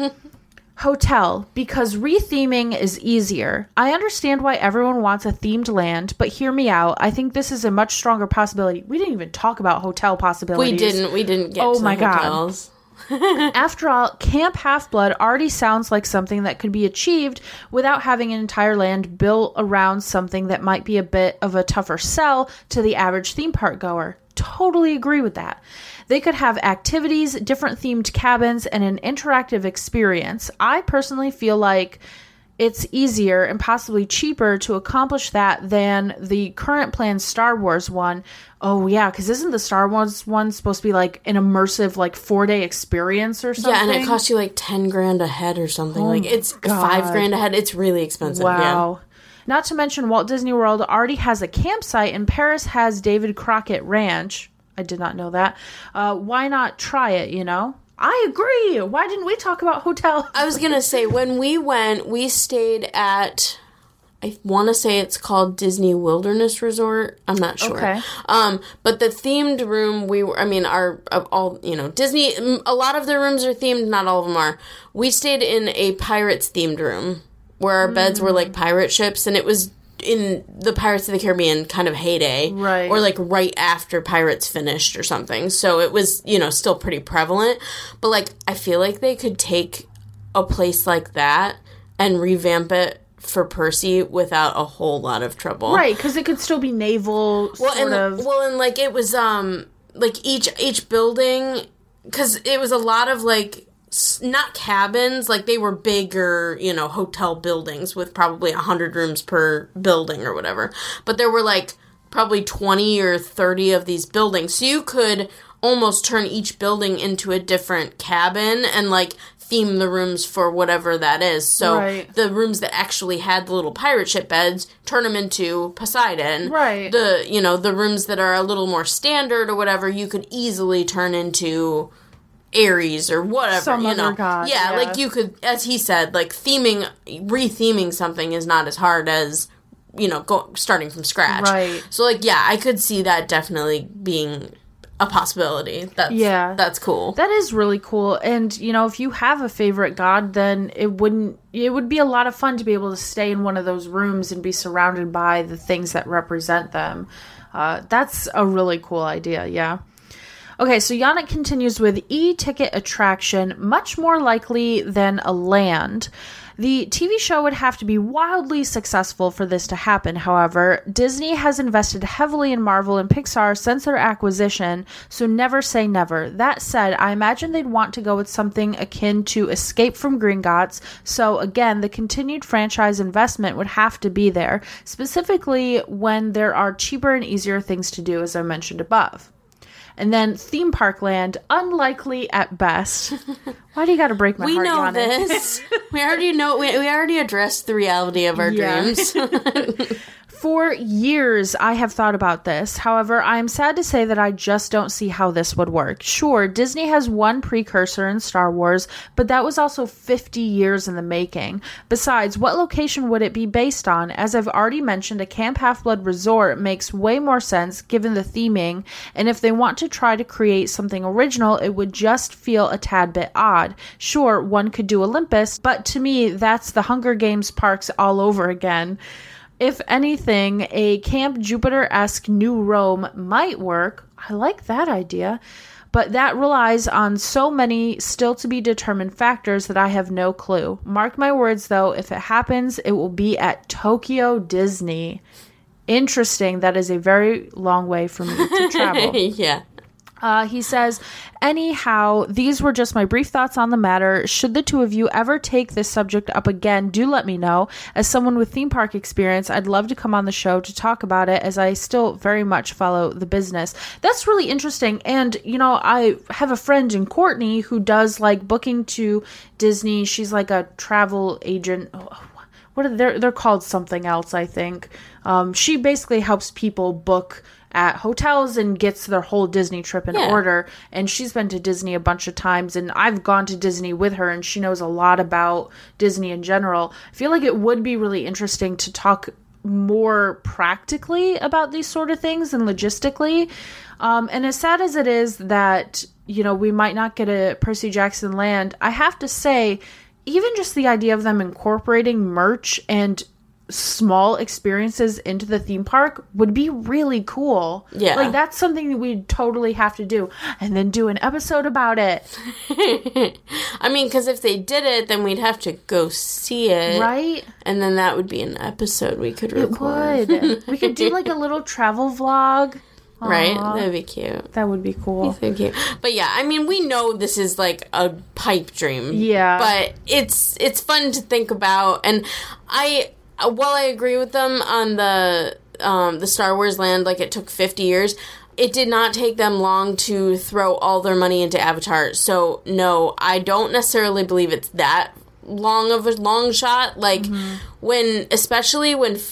Hotel, because retheming is easier. I understand why everyone wants a themed land, but hear me out. I think this is a much stronger possibility. We didn't even talk about hotel possibilities. We didn't get to the hotels. After all, Camp Half-Blood already sounds like something that could be achieved without having an entire land built around something that might be a bit of a tougher sell to the average theme park goer. Totally agree with that. They could have activities, different themed cabins, and an interactive experience. I personally feel like it's easier and possibly cheaper to accomplish that than the current planned Star Wars one. Oh, yeah, because isn't the Star Wars one supposed to be an immersive 4-day experience or something? Yeah, and it costs you $10,000 a head or something. Oh it's $5,000 a head. It's really expensive. Wow. Yeah. Not to mention Walt Disney World already has a campsite, and Paris has David Crockett Ranch. I did not know that. Why not try it, I agree. Why didn't we talk about hotels? I was going to say, when we went, we stayed at, I want to say it's called Disney Wilderness Resort. I'm not sure. Okay. But the themed room, Disney, a lot of their rooms are themed, not all of them are. We stayed in a Pirates themed room where our beds were pirate ships, and it was in the Pirates of the Caribbean kind of heyday. Right. Or right after Pirates finished or something. So it was, still pretty prevalent. But I feel like they could take a place like that and revamp it for Percy without a whole lot of trouble. Right, because it could still be naval sort of. Well, and it was each building, because it was a lot of not cabins, they were bigger, hotel buildings with probably 100 rooms per building or whatever. But there were probably 20 or 30 of these buildings. So you could almost turn each building into a different cabin and theme the rooms for whatever that is. So right. The rooms that actually had the little pirate ship beds, turn them into Poseidon. Right. The rooms that are a little more standard or whatever, you could easily turn into Ares or whatever, some other god. Yeah, you could, as he said, retheming something is not as hard as, starting from scratch. Right. So, I could see that definitely being a possibility. That's cool. That is really cool. And, if you have a favorite god, then it would be a lot of fun to be able to stay in one of those rooms and be surrounded by the things that represent them. That's a really cool idea, yeah. Okay, so Yannick continues with e-ticket attraction, much more likely than a land. The TV show would have to be wildly successful for this to happen, however. Disney has invested heavily in Marvel and Pixar since their acquisition, so never say never. That said, I imagine they'd want to go with something akin to Escape from Gringotts, so again, the continued franchise investment would have to be there, specifically when there are cheaper and easier things to do, as I mentioned above. And then Theme Park Land, unlikely at best. Why do you got to break my heart, Yannick? We know Yannick? this. We already know. We already addressed the reality of our dreams. For For years, I have thought about this. However, I am sad to say that I just don't see how this would work. Sure, Disney has one precursor in Star Wars, but that was also 50 years in the making. Besides, what location would it be based on? As I've already mentioned, a Camp Half-Blood Resort makes way more sense given the theming, and if they want to try to create something original, it would just feel a tad bit odd. Sure, one could do Olympus, but to me, that's the Hunger Games parks all over again. If anything, a Camp Jupiter-esque New Rome might work. I like that idea. But that relies on so many still to be determined factors that I have no clue. Mark my words, though, if it happens, it will be at Tokyo Disney. Interesting. That is a very long way for me to travel. Yeah. He says, anyhow, these were just my brief thoughts on the matter. Should the two of you ever take this subject up again, do let me know. As someone with theme park experience, I'd love to come on the show to talk about it, as I still very much follow the business. That's really interesting. And, I have a friend in Courtney who does like booking to Disney. She's like a travel agent. What are they're called something else, I think. She basically helps people book at hotels and gets their whole Disney trip in order. And she's been to Disney a bunch of times, and I've gone to Disney with her, and she knows a lot about Disney in general. I feel like it would be really interesting to talk more practically about these sort of things and logistically. And as sad as it is that, we might not get a Percy Jackson land, I have to say, even just the idea of them incorporating merch and small experiences into the theme park would be really cool. Yeah. Like, that's something that we'd totally have to do. And then do an episode about it. I mean, because if they did it, then we'd have to go see it. Right? And then that would be an episode we could record. It would. We could do, like, a little travel vlog. Right? That'd be cute. That would be cool. So cute. But yeah, I mean, we know this is like a pipe dream. Yeah. But it's fun to think about. And while I agree with them on the Star Wars land, like it took 50 years, it did not take them long to throw all their money into Avatar. So no, I don't necessarily believe it's that long of a long shot. Like especially when there's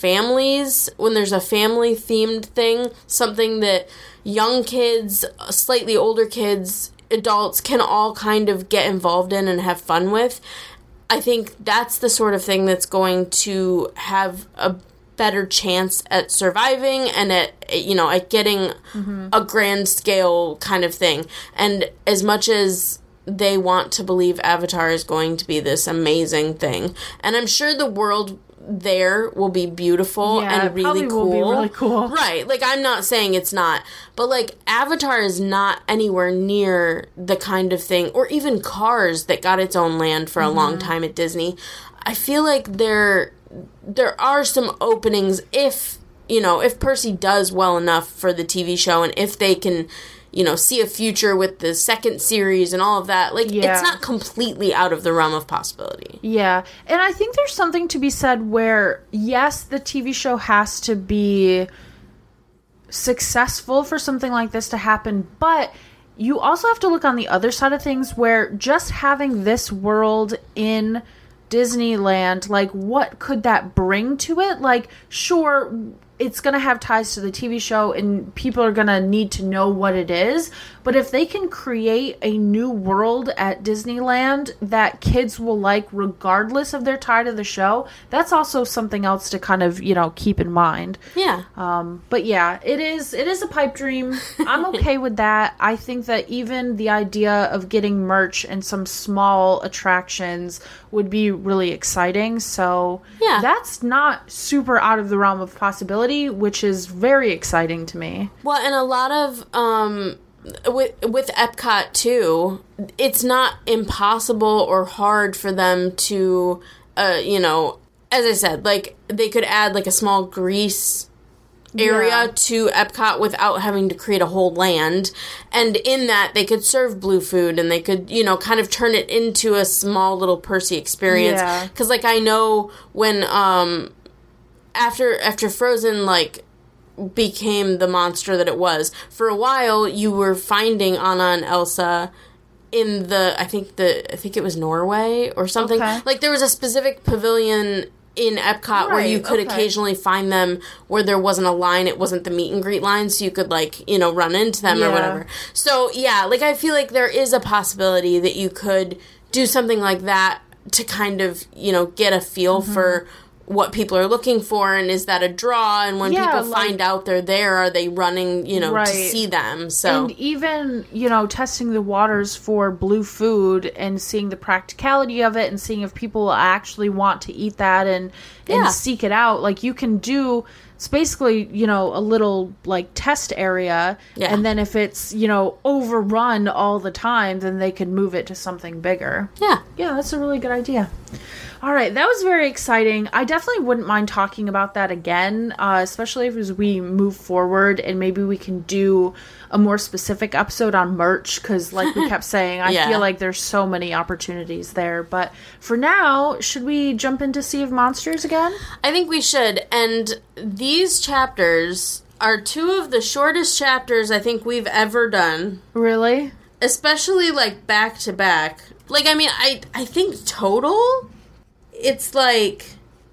a family themed thing, something that young kids, slightly older kids, adults can all kind of get involved in and have fun with. I think that's the sort of thing that's going to have a better chance at surviving and at getting a grand scale kind of thing. And as much as they want to believe Avatar is going to be this amazing thing, and I'm sure the world there will be beautiful and really cool. Will be really cool. Right. Like, I'm not saying it's not. But, like, Avatar is not anywhere near the kind of thing, or even Cars that got its own land for a long time at Disney. I feel like there are some openings if Percy does well enough for the TV show, and if they can, see a future with the second series and all of that. Like, it's not completely out of the realm of possibility. Yeah. And I think there's something to be said where, yes, the TV show has to be successful for something like this to happen, but you also have to look on the other side of things where just having this world in Disneyland, like, what could that bring to it? Like, sure, it's going to have ties to the TV show and people are going to need to know what it is. But if they can create a new world at Disneyland that kids will like regardless of their tie to the show, that's also something else to kind of, keep in mind. Yeah. But yeah, it is a pipe dream. I'm okay with that. I think that even the idea of getting merch and some small attractions would be really exciting. So yeah, that's not super out of the realm of possibility, which is very exciting to me. Well, and a lot of with Epcot too, it's not impossible or hard for them to as I said, like, they could add like a small Greece area to Epcot without having to create a whole land, and in that they could serve blue food and they could kind of turn it into a small little Percy experience. Because like, I know when after Frozen like became the monster that it was, for a while you were finding Anna and Elsa in I think it was Norway or something. Okay. Like, there was a specific pavilion in Epcot where you could okay. occasionally find them where there wasn't a line, it wasn't the meet and greet line, so you could, like, you know, run into them or whatever. So, yeah, like, I feel like there is a possibility that you could do something like that to kind of, you know, get a feel for what people are looking for, and is that a draw, and when people find out they're there, are they running, you know, to see them, so. And even, you know, testing the waters for blue food and seeing the practicality of it and seeing if people will actually want to eat that and seek it out, like, you can do, it's basically, you know, a little, like, test area, and then if it's, you know, overrun all the time, then they could move it to something bigger. Yeah, that's a really good idea. All right, that was very exciting. I definitely wouldn't mind talking about that again, especially as we move forward, and maybe we can do a more specific episode on merch, because like we kept saying, I feel like there's so many opportunities there. But for now, should we jump into Sea of Monsters again? I think we should, and these chapters are 2 of the shortest chapters I think we've ever done. Really? Especially, like, back to back. Like, I mean, I think total, it's like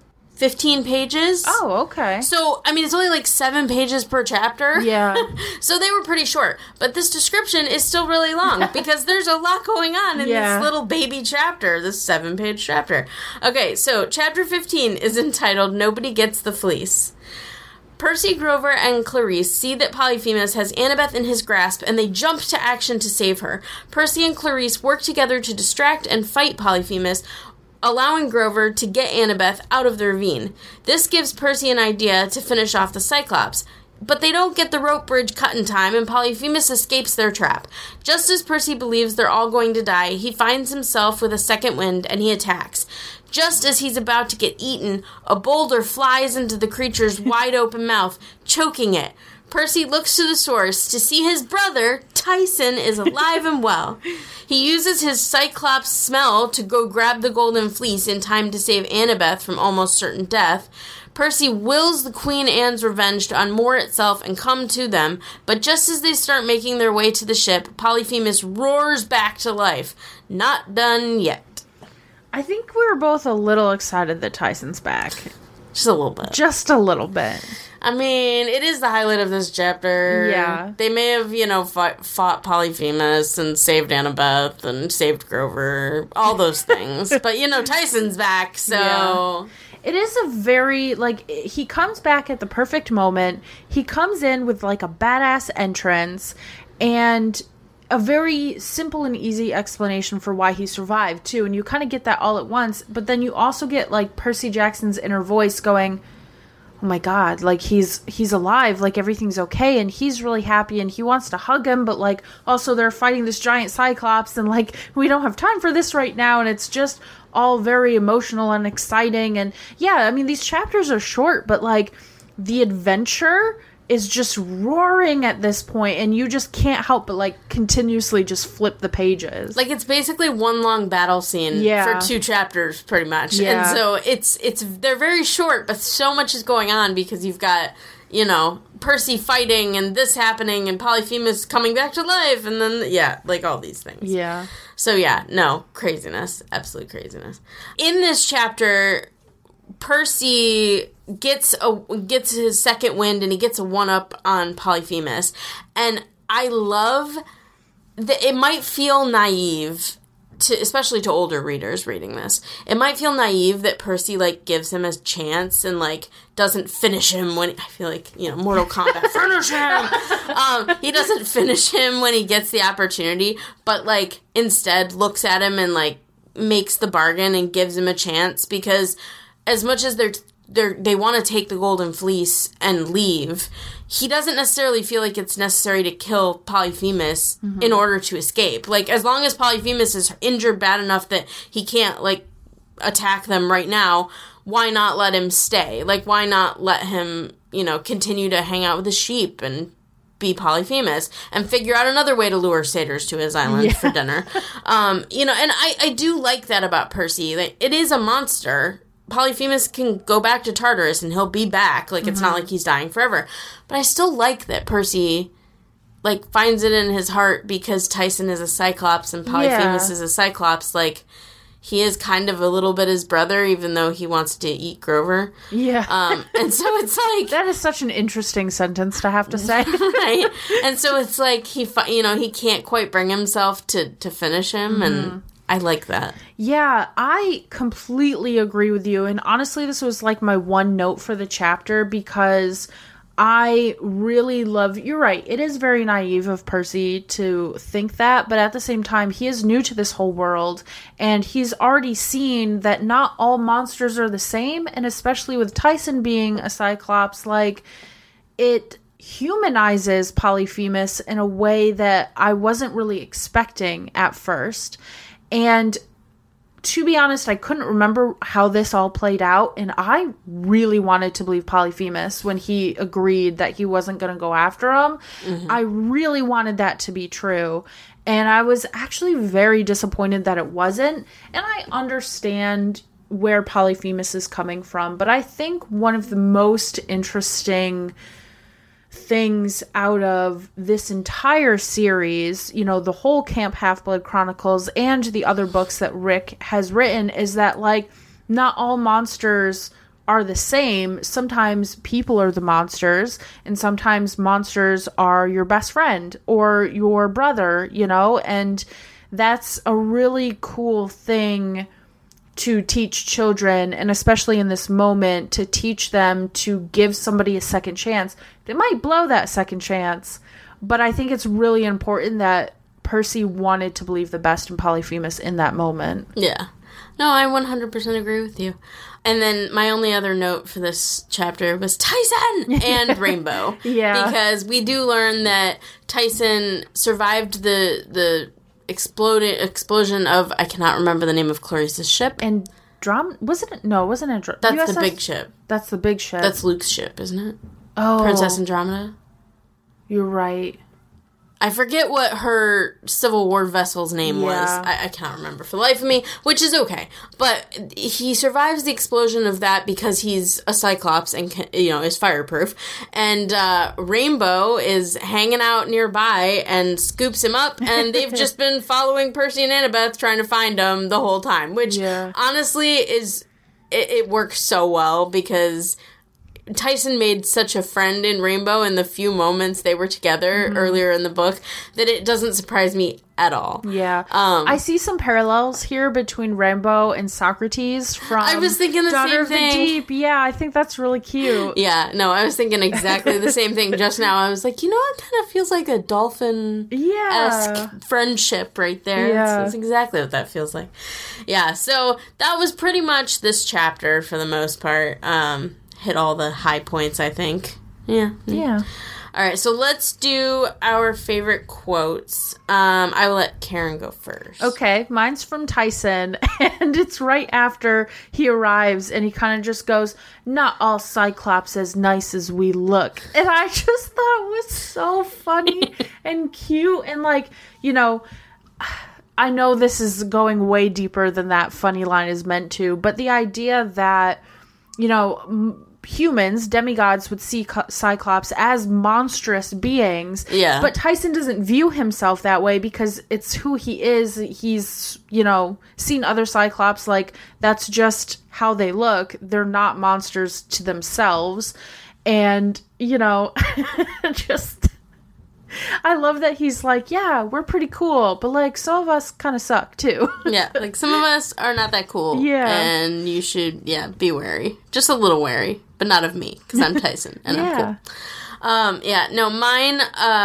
15 pages. Oh, okay. So, I mean, it's only like 7 pages per chapter. Yeah. So they were pretty short. But this description is still really long because there's a lot going on in this little baby chapter, this 7-page chapter. Okay, so chapter 15 is entitled Nobody Gets the Fleece. Percy, Grover, and Clarice see that Polyphemus has Annabeth in his grasp, and they jump to action to save her. Percy and Clarice work together to distract and fight Polyphemus, allowing Grover to get Annabeth out of the ravine. This gives Percy an idea to finish off the Cyclops. But they don't get the rope bridge cut in time, and Polyphemus escapes their trap. Just as Percy believes they're all going to die, he finds himself with a second wind, and he attacks. Just as he's about to get eaten, a boulder flies into the creature's wide-open mouth, choking it. Percy looks to the source to see his brother, Tyson, is alive and well. He uses his Cyclops smell to go grab the Golden Fleece in time to save Annabeth from almost certain death. Percy wills the Queen Anne's revenge to unmoor itself and come to them, but just as they start making their way to the ship, Polyphemus roars back to life. Not done yet. I think we were both a little excited that Tyson's back. Just a little bit. Just a little bit. I mean, it is the highlight of this chapter. Yeah. They may have, you know, fought Polyphemus and saved Annabeth and saved Grover, all those things. But, you know, Tyson's back, so... Yeah. It is a very, like, he comes back at the perfect moment. He comes in with, like, a badass entrance and a very simple and easy explanation for why he survived, too. And you kind of get that all at once. But then you also get, like, Percy Jackson's inner voice going, oh my god, like, he's alive, like, everything's okay, and he's really happy, and he wants to hug him, but, like, also they're fighting this giant Cyclops, and, like, we don't have time for this right now, and it's just all very emotional and exciting, and, yeah, I mean, these chapters are short, but, like, the adventure is just roaring at this point, and you just can't help but, like, continuously just flip the pages. Like, it's basically one long battle scene for 2 chapters, pretty much. Yeah. And so they're very short, but so much is going on because you've got, you know, Percy fighting and this happening and Polyphemus coming back to life and then, yeah, like all these things. Yeah. So, yeah, no, craziness. Absolute craziness. In this chapter, Percy gets his second wind and he gets a one-up on Polyphemus. And I love that it might feel naive, especially to older readers reading this. It might feel naive that Percy, like, gives him a chance and, like, doesn't finish him when... I feel like, you know, Mortal Kombat, finish him! He doesn't finish him when he gets the opportunity, but, like, instead looks at him and, like, makes the bargain and gives him a chance because as much as they want to take the Golden Fleece and leave, he doesn't necessarily feel like it's necessary to kill Polyphemus in order to escape. Like, as long as Polyphemus is injured bad enough that he can't, like, attack them right now, why not let him stay? Like, why not let him, you know, continue to hang out with the sheep and be Polyphemus and figure out another way to lure satyrs to his island for dinner? You know, and I do like that about Percy. Like, it is a monster. Polyphemus can go back to Tartarus and he'll be back. Like, it's not like he's dying forever. But I still like that Percy, like, finds it in his heart because Tyson is a Cyclops and Polyphemus is a Cyclops. Like, he is kind of a little bit his brother, even though he wants to eat Grover. Yeah. And so it's like... That is such an interesting sentence to have to say. Right? And so it's like he can't quite bring himself to finish him, and I like that. Yeah, I completely agree with you. And honestly, this was like my one note for the chapter because I really love... You're right. It is very naive of Percy to think that, but at the same time, he is new to this whole world, and he's already seen that not all monsters are the same, and especially with Tyson being a Cyclops, like, it humanizes Polyphemus in a way that I wasn't really expecting at first. And to be honest, I couldn't remember how this all played out, and I really wanted to believe Polyphemus when he agreed that he wasn't going to go after him. I really wanted that to be true, and I was actually very disappointed that it wasn't, and I understand where Polyphemus is coming from, but I think one of the most interesting things out of this entire series, you know, the whole Camp Half-Blood Chronicles and the other books that Rick has written, is that, like, not all monsters are the same. Sometimes people are the monsters, and sometimes monsters are your best friend or your brother, you know, and that's a really cool thing to teach children, and especially in this moment, to teach them to give somebody a second chance. They might blow that second chance, but I think it's really important that Percy wanted to believe the best in Polyphemus in that moment. Yeah. No, I 100% agree with you. And then my only other note for this chapter was Tyson and Rainbow. Yeah. Because we do learn that Tyson survived the explosion of, I cannot remember the name of Clarice's ship. And wasn't it That's USS? the big ship. That's the big ship. That's Luke's ship, isn't it? Oh. Princess Andromeda? You're right. I forget what her Civil War vessel's name was. I can't remember for the life of me, which is okay. But he survives the explosion of that because he's a Cyclops and, you know, is fireproof. And Rainbow is hanging out nearby and scoops him up, and they've just been following Percy and Annabeth trying to find him the whole time, which honestly is... It works so well because Tyson made such a friend in Rainbow in the few moments they were together earlier in the book that it doesn't surprise me at all. Yeah. I see some parallels here between Rainbow and Socrates from I was thinking the Daughter same thing. of the Deep. Yeah, I think that's really cute. Yeah, no, I was thinking exactly the same thing just now. I was like, you know, it kind of feels like a dolphin-esque friendship right there. Yeah. That's exactly what that feels like. Yeah, so that was pretty much this chapter for the most part. Hit all the high points, I think. Yeah. All right, so let's do our favorite quotes. I will let Karen go first. Okay, mine's from Tyson, and it's right after he arrives, and he kind of just goes, "Not all Cyclops as nice as we look." And I just thought it was so funny and cute, and, like, you know, I know this is going way deeper than that funny line is meant to, but the idea that, you know, humans, demigods, would see Cyclops as monstrous beings. Yeah. But Tyson doesn't view himself that way because it's who he is. He's, you know, seen other Cyclops, like, that's just how they look. They're not monsters to themselves. And, you know, just... I love that he's like, yeah, we're pretty cool, but, like, some of us kind of suck, too. Yeah, like, some of us are not that cool. Yeah. And you should, be wary. Just a little wary, but not of me, because I'm Tyson, and I'm cool. Mine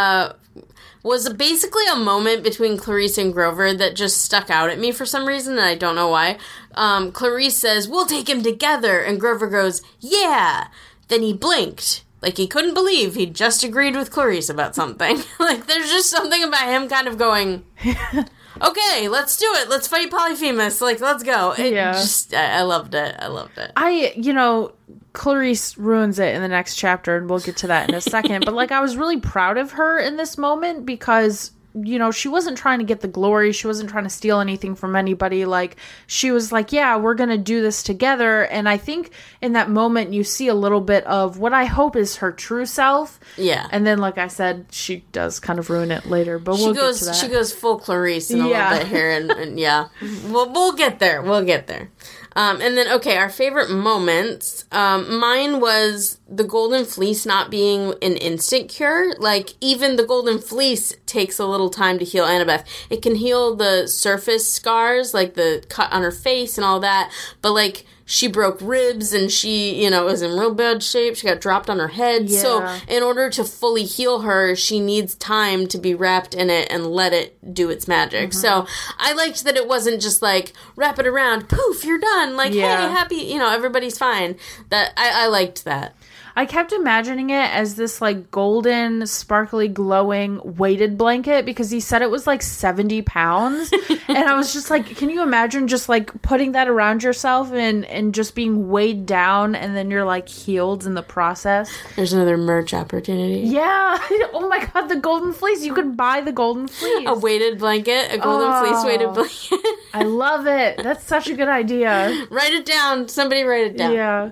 was basically a moment between Clarice and Grover that just stuck out at me for some reason, and I don't know why. Clarice says, "We'll take him together," and Grover goes, "Yeah." Then he blinked. Like, he couldn't believe he'd just agreed with Clarice about something. Like, there's just something about him kind of going, okay, let's do it. Let's fight Polyphemus. Like, let's go. I loved it. You know, Clarice ruins it in the next chapter, and we'll get to that in a second. But, like, I was really proud of her in this moment because she wasn't trying to get the glory. She wasn't trying to steal anything from anybody. Like, she was like, yeah, we're going to do this together. And I think in that moment, you see a little bit of what I hope is her true self. Yeah. And then, like I said, she does kind of ruin it later, but we'll get to that. She goes full Clarice in a little bit here, and yeah. We'll get there. We'll get there. And then, okay, our favorite moments. Mine was the Golden Fleece not being an instant cure. Like, even the Golden Fleece takes a little time to heal Annabeth. It can heal the surface scars, like the cut on her face and all that. But, like, she broke ribs and she, was in real bad shape. She got dropped on her head. Yeah. So in order to fully heal her, she needs time to be wrapped in it and let it do its magic. Mm-hmm. So I liked that it wasn't just like, wrap it around, poof, you're done. Like, hey, happy, everybody's fine. That I liked that. I kept imagining it as this, like, golden, sparkly, glowing weighted blanket because he said it was, like, 70 pounds. And I was just like, can you imagine just, like, putting that around yourself and just being weighed down and then you're, like, healed in the process? There's another merch opportunity. Yeah. Oh, my God, the Golden Fleece. You could buy the Golden Fleece. A weighted blanket. A Golden Fleece weighted blanket. I love it. That's such a good idea. Write it down. Somebody write it down. Yeah.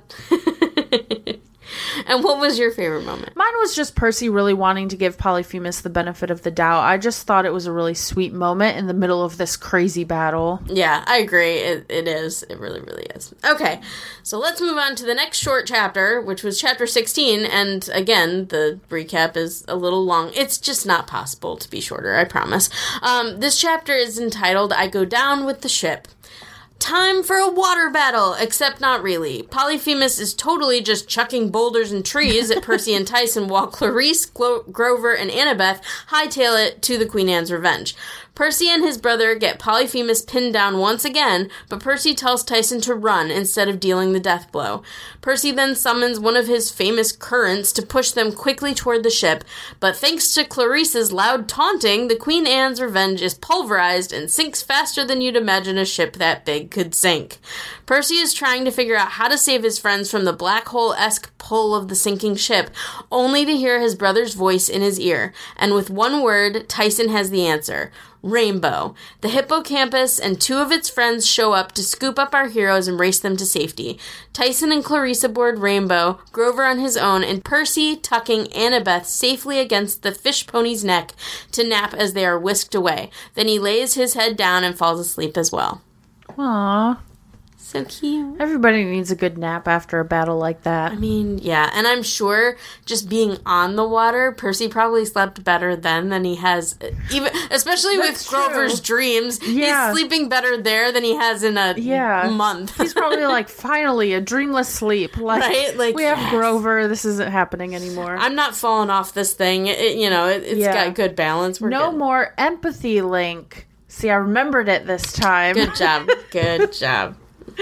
And what was your favorite moment? Mine was just Percy really wanting to give Polyphemus the benefit of the doubt. I just thought it was a really sweet moment in the middle of this crazy battle. Yeah, I agree. It is. It really, really is. Okay, so let's move on to the next short chapter, which was chapter 16. And again, the recap is a little long. It's just not possible to be shorter, I promise. This chapter is entitled, I Go Down with the Ship. Time for a water battle, except not really. Polyphemus is totally just chucking boulders and trees at Percy and Tyson while Clarice, Grover, and Annabeth hightail it to the Queen Anne's Revenge. Percy and his brother get Polyphemus pinned down once again, but Percy tells Tyson to run instead of dealing the death blow. Percy then summons one of his famous currents to push them quickly toward the ship, but thanks to Clarice's loud taunting, the Queen Anne's Revenge is pulverized and sinks faster than you'd imagine a ship that big could sink. Percy is trying to figure out how to save his friends from the black hole-esque pull of the sinking ship, only to hear his brother's voice in his ear, and with one word, Tyson has the answer. Rainbow. The hippocampus and two of its friends show up to scoop up our heroes and race them to safety. Tyson and Clarice aboard Rainbow, Grover on his own, and Percy tucking Annabeth safely against the fish pony's neck to nap as they are whisked away. Then he lays his head down and falls asleep as well. Aww. So cute. Everybody needs a good nap after a battle like that. I mean, yeah. And I'm sure just being on the water, Percy probably slept better then than he has, even especially with Grover's dreams. Yeah. He's sleeping better there than he has in a month. He's probably like, finally, a dreamless sleep. Like, right? Like, we have Grover. This isn't happening anymore. I'm not falling off this thing. It's got good balance. We're no good. more empathy link. See, I remembered it this time. Good job. Good job.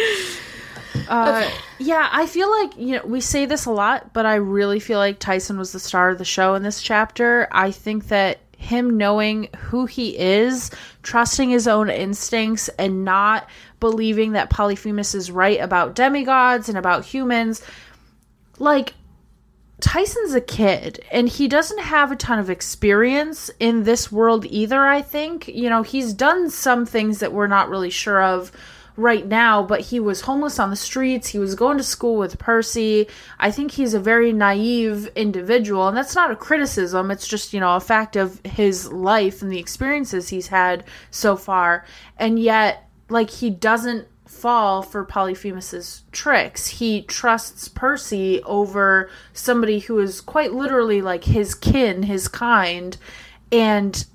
Okay. Yeah, I feel like, we say this a lot, but I really feel like Tyson was the star of the show in this chapter. I think that him knowing who he is, trusting his own instincts, and not believing that Polyphemus is right about demigods and about humans, like, Tyson's a kid, and he doesn't have a ton of experience in this world either, I think. He's done some things that we're not really sure of right now, but he was homeless on the streets. He was going to school with Percy. I think he's a very naive individual, and that's not a criticism. It's just, a fact of his life and the experiences he's had so far. And yet, like, he doesn't fall for Polyphemus's tricks. He trusts Percy over somebody who is quite literally like his kin, his kind, and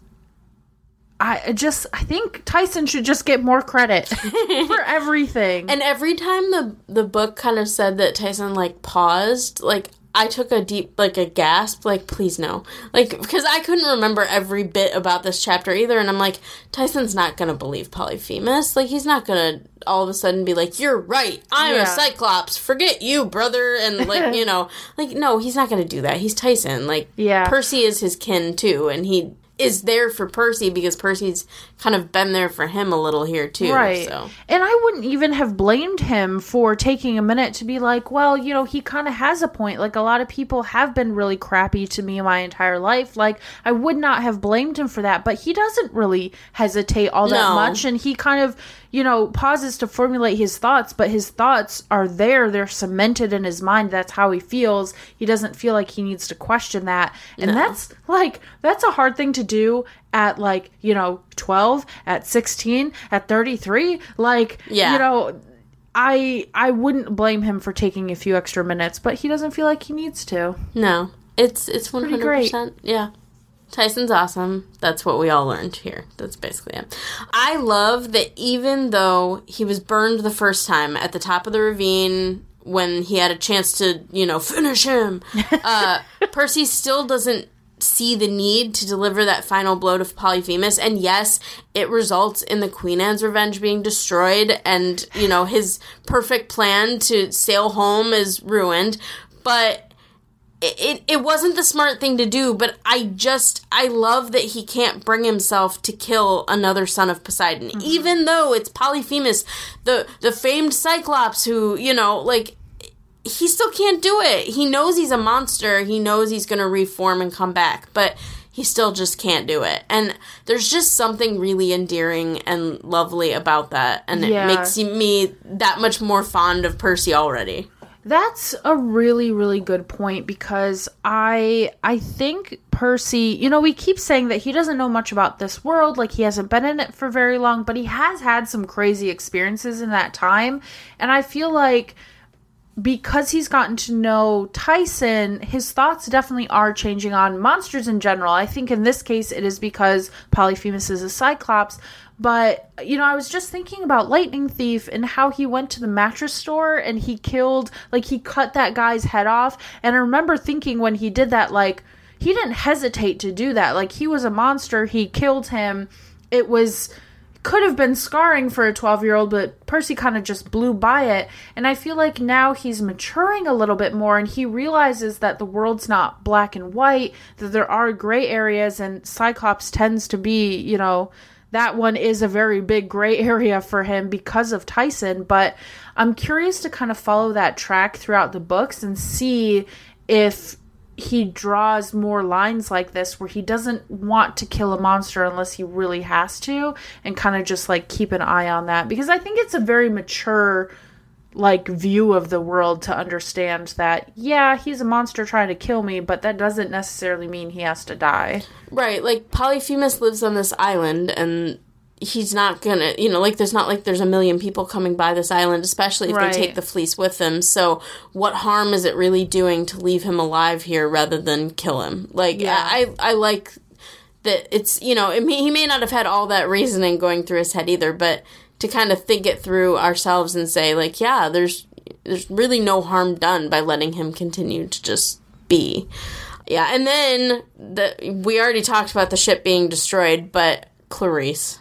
I think Tyson should just get more credit for everything. And every time the book kind of said that Tyson, like, paused, like, I took a deep, like, a gasp, like, please no. Like, because I couldn't remember every bit about this chapter either, and I'm like, Tyson's not gonna believe Polyphemus. Like, he's not gonna all of a sudden be like, you're right, I'm a Cyclops, forget you, brother, and, like, like, no, he's not gonna do that. He's Tyson. Like, Percy is his kin, too, and is there for Percy because Percy's kind of been there for him a little here too. Right. So. And I wouldn't even have blamed him for taking a minute to be like, well, you know, he kind of has a point. Like, a lot of people have been really crappy to me my entire life. Like, I would not have blamed him for that, but he doesn't really hesitate all that much. And he kind of, you know, pauses to formulate his thoughts, but his thoughts are there. They're cemented in his mind. That's how he feels. He doesn't feel like he needs to question that. And that's a hard thing to do at, like, you know, 12, at 16, at 33. Like, you know, I wouldn't blame him for taking a few extra minutes, but he doesn't feel like he needs to. No, it's 100%. Great. Yeah. Tyson's awesome. That's what we all learned here. That's basically it. I love that even though he was burned the first time at the top of the ravine when he had a chance to, you know, finish him, Percy still doesn't see the need to deliver that final blow to Polyphemus. And yes, it results in the Queen Anne's Revenge being destroyed and, you know, his perfect plan to sail home is ruined. But it wasn't the smart thing to do, but I love that he can't bring himself to kill another son of Poseidon. Mm-hmm. Even though it's Polyphemus, the famed Cyclops who, you know, like, he still can't do it. He knows he's a monster. He knows he's going to reform and come back, but he still just can't do it. And there's just something really endearing and lovely about that, and it makes me that much more fond of Percy already. That's a really, really good point, because I think Percy, you know, we keep saying that he doesn't know much about this world, like he hasn't been in it for very long, but he has had some crazy experiences in that time. And I feel like because he's gotten to know Tyson, his thoughts definitely are changing on monsters in general. I think in this case it is because Polyphemus is a Cyclops. But, you know, I was just thinking about Lightning Thief and how he went to the mattress store and he killed, like, he cut that guy's head off. And I remember thinking when he did that, like, he didn't hesitate to do that. Like, he was a monster. He killed him. Could have been scarring for a 12-year-old, but Percy kind of just blew by it. And I feel like now he's maturing a little bit more, and he realizes that the world's not black and white, that there are gray areas, and Cyclops tends to be, you know, that one is a very big gray area for him because of Tyson. But I'm curious to kind of follow that track throughout the books and see if he draws more lines like this where he doesn't want to kill a monster unless he really has to, and kind of just like keep an eye on that, because I think it's a very mature like view of the world to understand that, yeah, he's a monster trying to kill me, but that doesn't necessarily mean he has to die. Right, like Polyphemus lives on this island and he's not gonna, you know, like there's not like there's a million people coming by this island, especially if they take the fleece with them. So what harm is it really doing to leave him alive here rather than kill him? Like, I like that it's, you know, he may not have had all that reasoning going through his head either, but to kind of think it through ourselves and say, like, yeah, there's really no harm done by letting him continue to just be. Yeah, and then we already talked about the ship being destroyed, but Clarisse.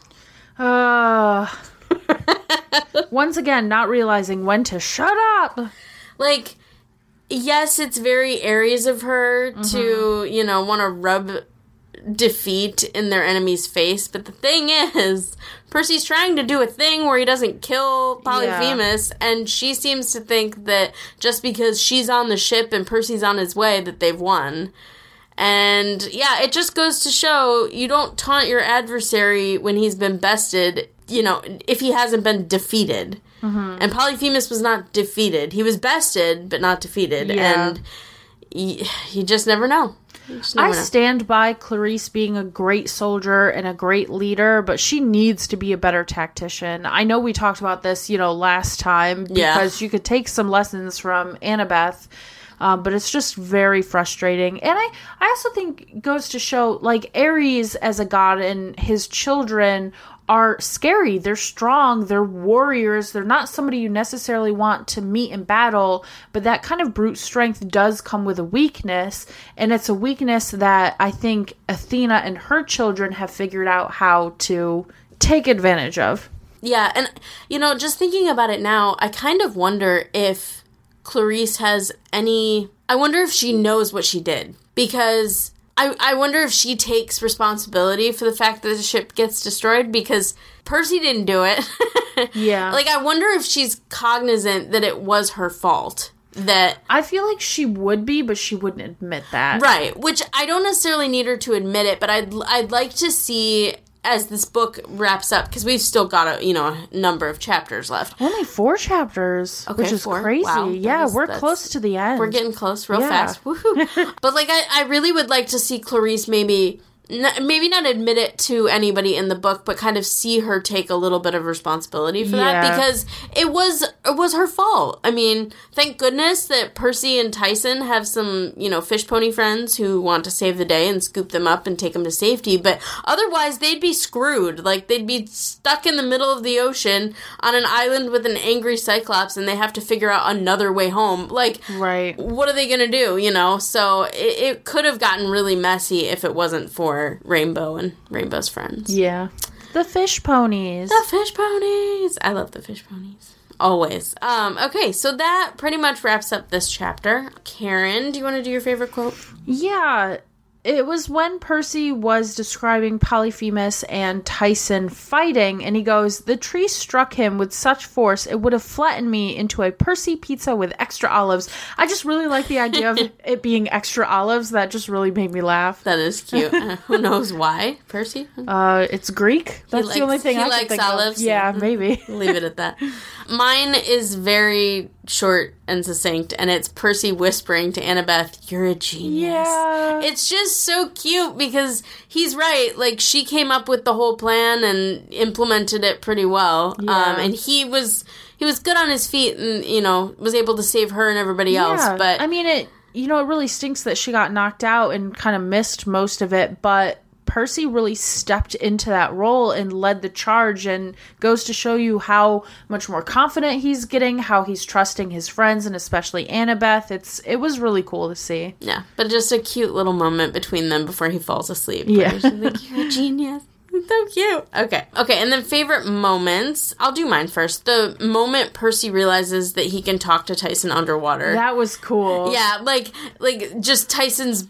Once again, not realizing when to shut up. Like, yes, it's very Aries of her to, you know, want to rub defeat in their enemy's face, but the thing is, Percy's trying to do a thing where he doesn't kill Polyphemus, and she seems to think that just because she's on the ship and Percy's on his way that they've won. And yeah, it just goes to show you don't taunt your adversary when he's been bested, you know, if he hasn't been defeated. And Polyphemus was not defeated. He was bested, but not defeated. And you just never know. I stand by Clarisse being a great soldier and a great leader, but she needs to be a better tactician. I know we talked about this, you know, last time, because you could take some lessons from Annabeth, but it's just very frustrating. And I also think it goes to show, like, Ares as a god and his children are scary. They're strong. They're warriors. They're not somebody you necessarily want to meet in battle, but that kind of brute strength does come with a weakness, and it's a weakness that I think Athena and her children have figured out how to take advantage of. Yeah, and, you know, just thinking about it now, I kind of wonder if Clarisse has any... I wonder if she knows what she did, because I wonder if she takes responsibility for the fact that the ship gets destroyed, because Percy didn't do it. Yeah. Like, I wonder if she's cognizant that it was her fault. That I feel like she would be, but she wouldn't admit that. Right, which I don't necessarily need her to admit it, but I'd like to see, as this book wraps up, because we've still got a number of chapters left. Only 4 chapters, Okay, which is 4? crazy. Wow, yeah, we're close to the end. We're getting close real Yeah. fast. Woohoo! But, like, I really would like to see Clarice maybe not admit it to anybody in the book, but kind of see her take a little bit of responsibility for that, because it was her fault. I mean, thank goodness that Percy and Tyson have some, fish pony friends who want to save the day and scoop them up and take them to safety, but otherwise they'd be screwed. Like, they'd be stuck in the middle of the ocean on an island with an angry Cyclops, and they have to figure out another way home. Like, right. What are they gonna do, So it could have gotten really messy if it wasn't for Rainbow and Rainbow's friends. Yeah. The fish ponies. The fish ponies! I love the fish ponies. Always. Okay, so that pretty much wraps up this chapter. Karen, do you want to do your favorite quote? Yeah. It was when Percy was describing Polyphemus and Tyson fighting, and he goes, "The tree struck him with such force, it would have flattened me into a Percy pizza with extra olives." I just really like the idea of it being extra olives. That just really made me laugh. That is cute. Who knows why? Percy? It's Greek. That's the only thing I can think olives. of. Yeah, maybe. Leave it at that. Mine is very short and succinct, and it's Percy whispering to Annabeth, "You're a genius." Yeah. It's just so cute because he's right. Like, she came up with the whole plan and implemented it pretty well. Yeah. And he was good on his feet and, was able to save her and everybody else. But I mean, it really stinks that she got knocked out and kind of missed most of it, but Percy really stepped into that role and led the charge, and goes to show you how much more confident he's getting, how he's trusting his friends, and especially Annabeth. It was really cool to see. Yeah, but just a cute little moment between them before he falls asleep. Yeah. She's like, "You're a genius." It's so cute. Okay, and then favorite moments. I'll do mine first. The moment Percy realizes that he can talk to Tyson underwater. That was cool. Yeah, like just Tyson's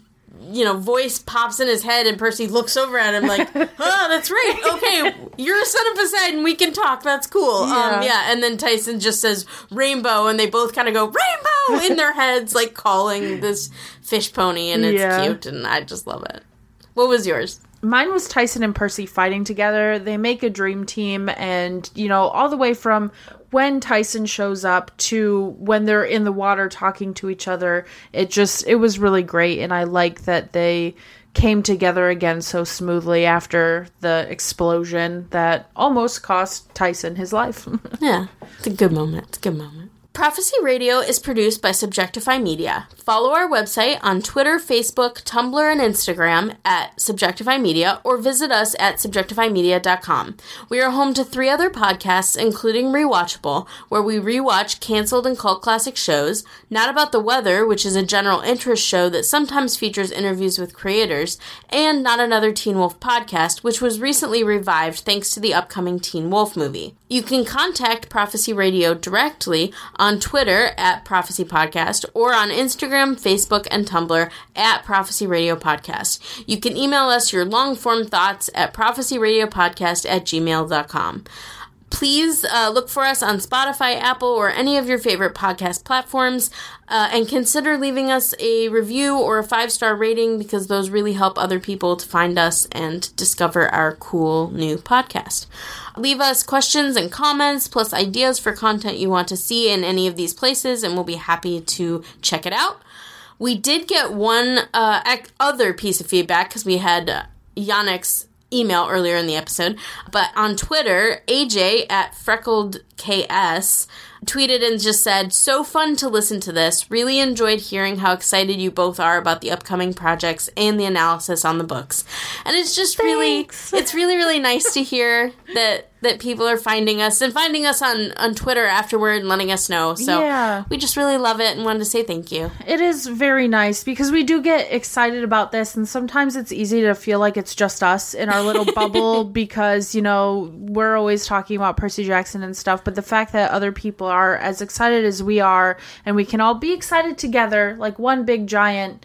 voice pops in his head, and Percy looks over at him like, "Oh, that's right. Okay, you're a son of Poseidon. We can talk. That's cool." Yeah. And then Tyson just says "Rainbow," and they both kind of go "Rainbow" in their heads, like calling this fish pony, and it's cute, and I just love it. What was yours? Mine was Tyson and Percy fighting together. They make a dream team, and, all the way from when Tyson shows up to when they're in the water talking to each other, it was really great, and I like that they came together again so smoothly after the explosion that almost cost Tyson his life. Yeah, it's a good moment. Prophecy Radio is produced by Subjectify Media. Follow our website on Twitter, Facebook, Tumblr, and Instagram at Subjectify Media, or visit us at subjectifymedia.com. We are home to 3 other podcasts, including Rewatchable, where we rewatch canceled and cult classic shows, Not About the Weather, which is a general interest show that sometimes features interviews with creators, and Not Another Teen Wolf Podcast, which was recently revived thanks to the upcoming Teen Wolf movie. You can contact Prophecy Radio directly on Twitter at Prophecy Podcast, or on Instagram, Facebook, and Tumblr at Prophecy Radio Podcast. You can email us your long-form thoughts at prophecyradiopodcast@gmail.com. Please look for us on Spotify, Apple, or any of your favorite podcast platforms, and consider leaving us a review or a 5-star rating, because those really help other people to find us and discover our cool new podcast. Leave us questions and comments, plus ideas for content you want to see in any of these places, and we'll be happy to check it out. We did get one other piece of feedback, because we had Yannick's email earlier in the episode, but on Twitter, AJ at FreckledKS tweeted and just said, "So fun to listen to this. Really enjoyed hearing how excited you both are about the upcoming projects and the analysis on the books." And it's just really nice to hear that people are finding us on Twitter afterward and letting us know. So we just really love it and wanted to say thank you. It is very nice, because we do get excited about this, and sometimes it's easy to feel like it's just us in our little bubble because, we're always talking about Percy Jackson and stuff, but the fact that other people are as excited as we are, and we can all be excited together, like one big giant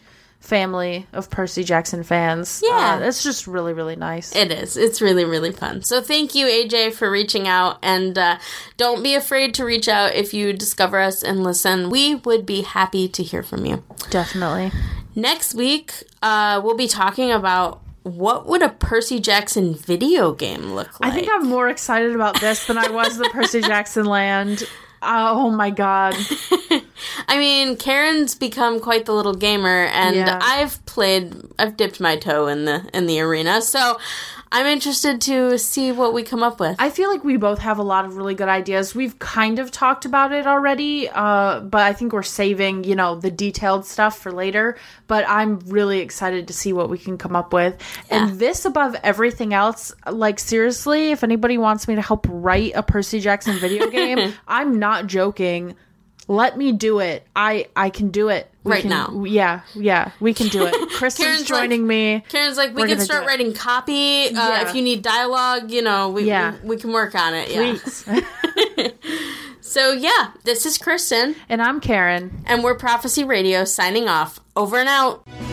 family of Percy Jackson fans. Yeah. It's just really, really nice. It is. It's really, really fun. So thank you, AJ, for reaching out. And don't be afraid to reach out if you discover us and listen. We would be happy to hear from you. Definitely. Next week, we'll be talking about what would a Percy Jackson video game look like. I think I'm more excited about this than I was the Percy Jackson Land. Oh my god. I mean, Karen's become quite the little gamer, and Yeah. I've dipped my toe in the arena, so I'm interested to see what we come up with. I feel like we both have a lot of really good ideas. We've kind of talked about it already, but I think we're saving, the detailed stuff for later. But I'm really excited to see what we can come up with. Yeah. And this above everything else, like seriously, if anybody wants me to help write a Percy Jackson video game, I'm not joking. Let me do it. I can do it. Now. Yeah, we can do it. Kristen's Karen's joining me. Karen's like, we We're can gonna start do it. writing copy. Yeah. If you need dialogue, we can work on it. Yeah. Please. So, yeah, this is Kristen. And I'm Karen. And we're Prophecy Radio signing off. Over and out.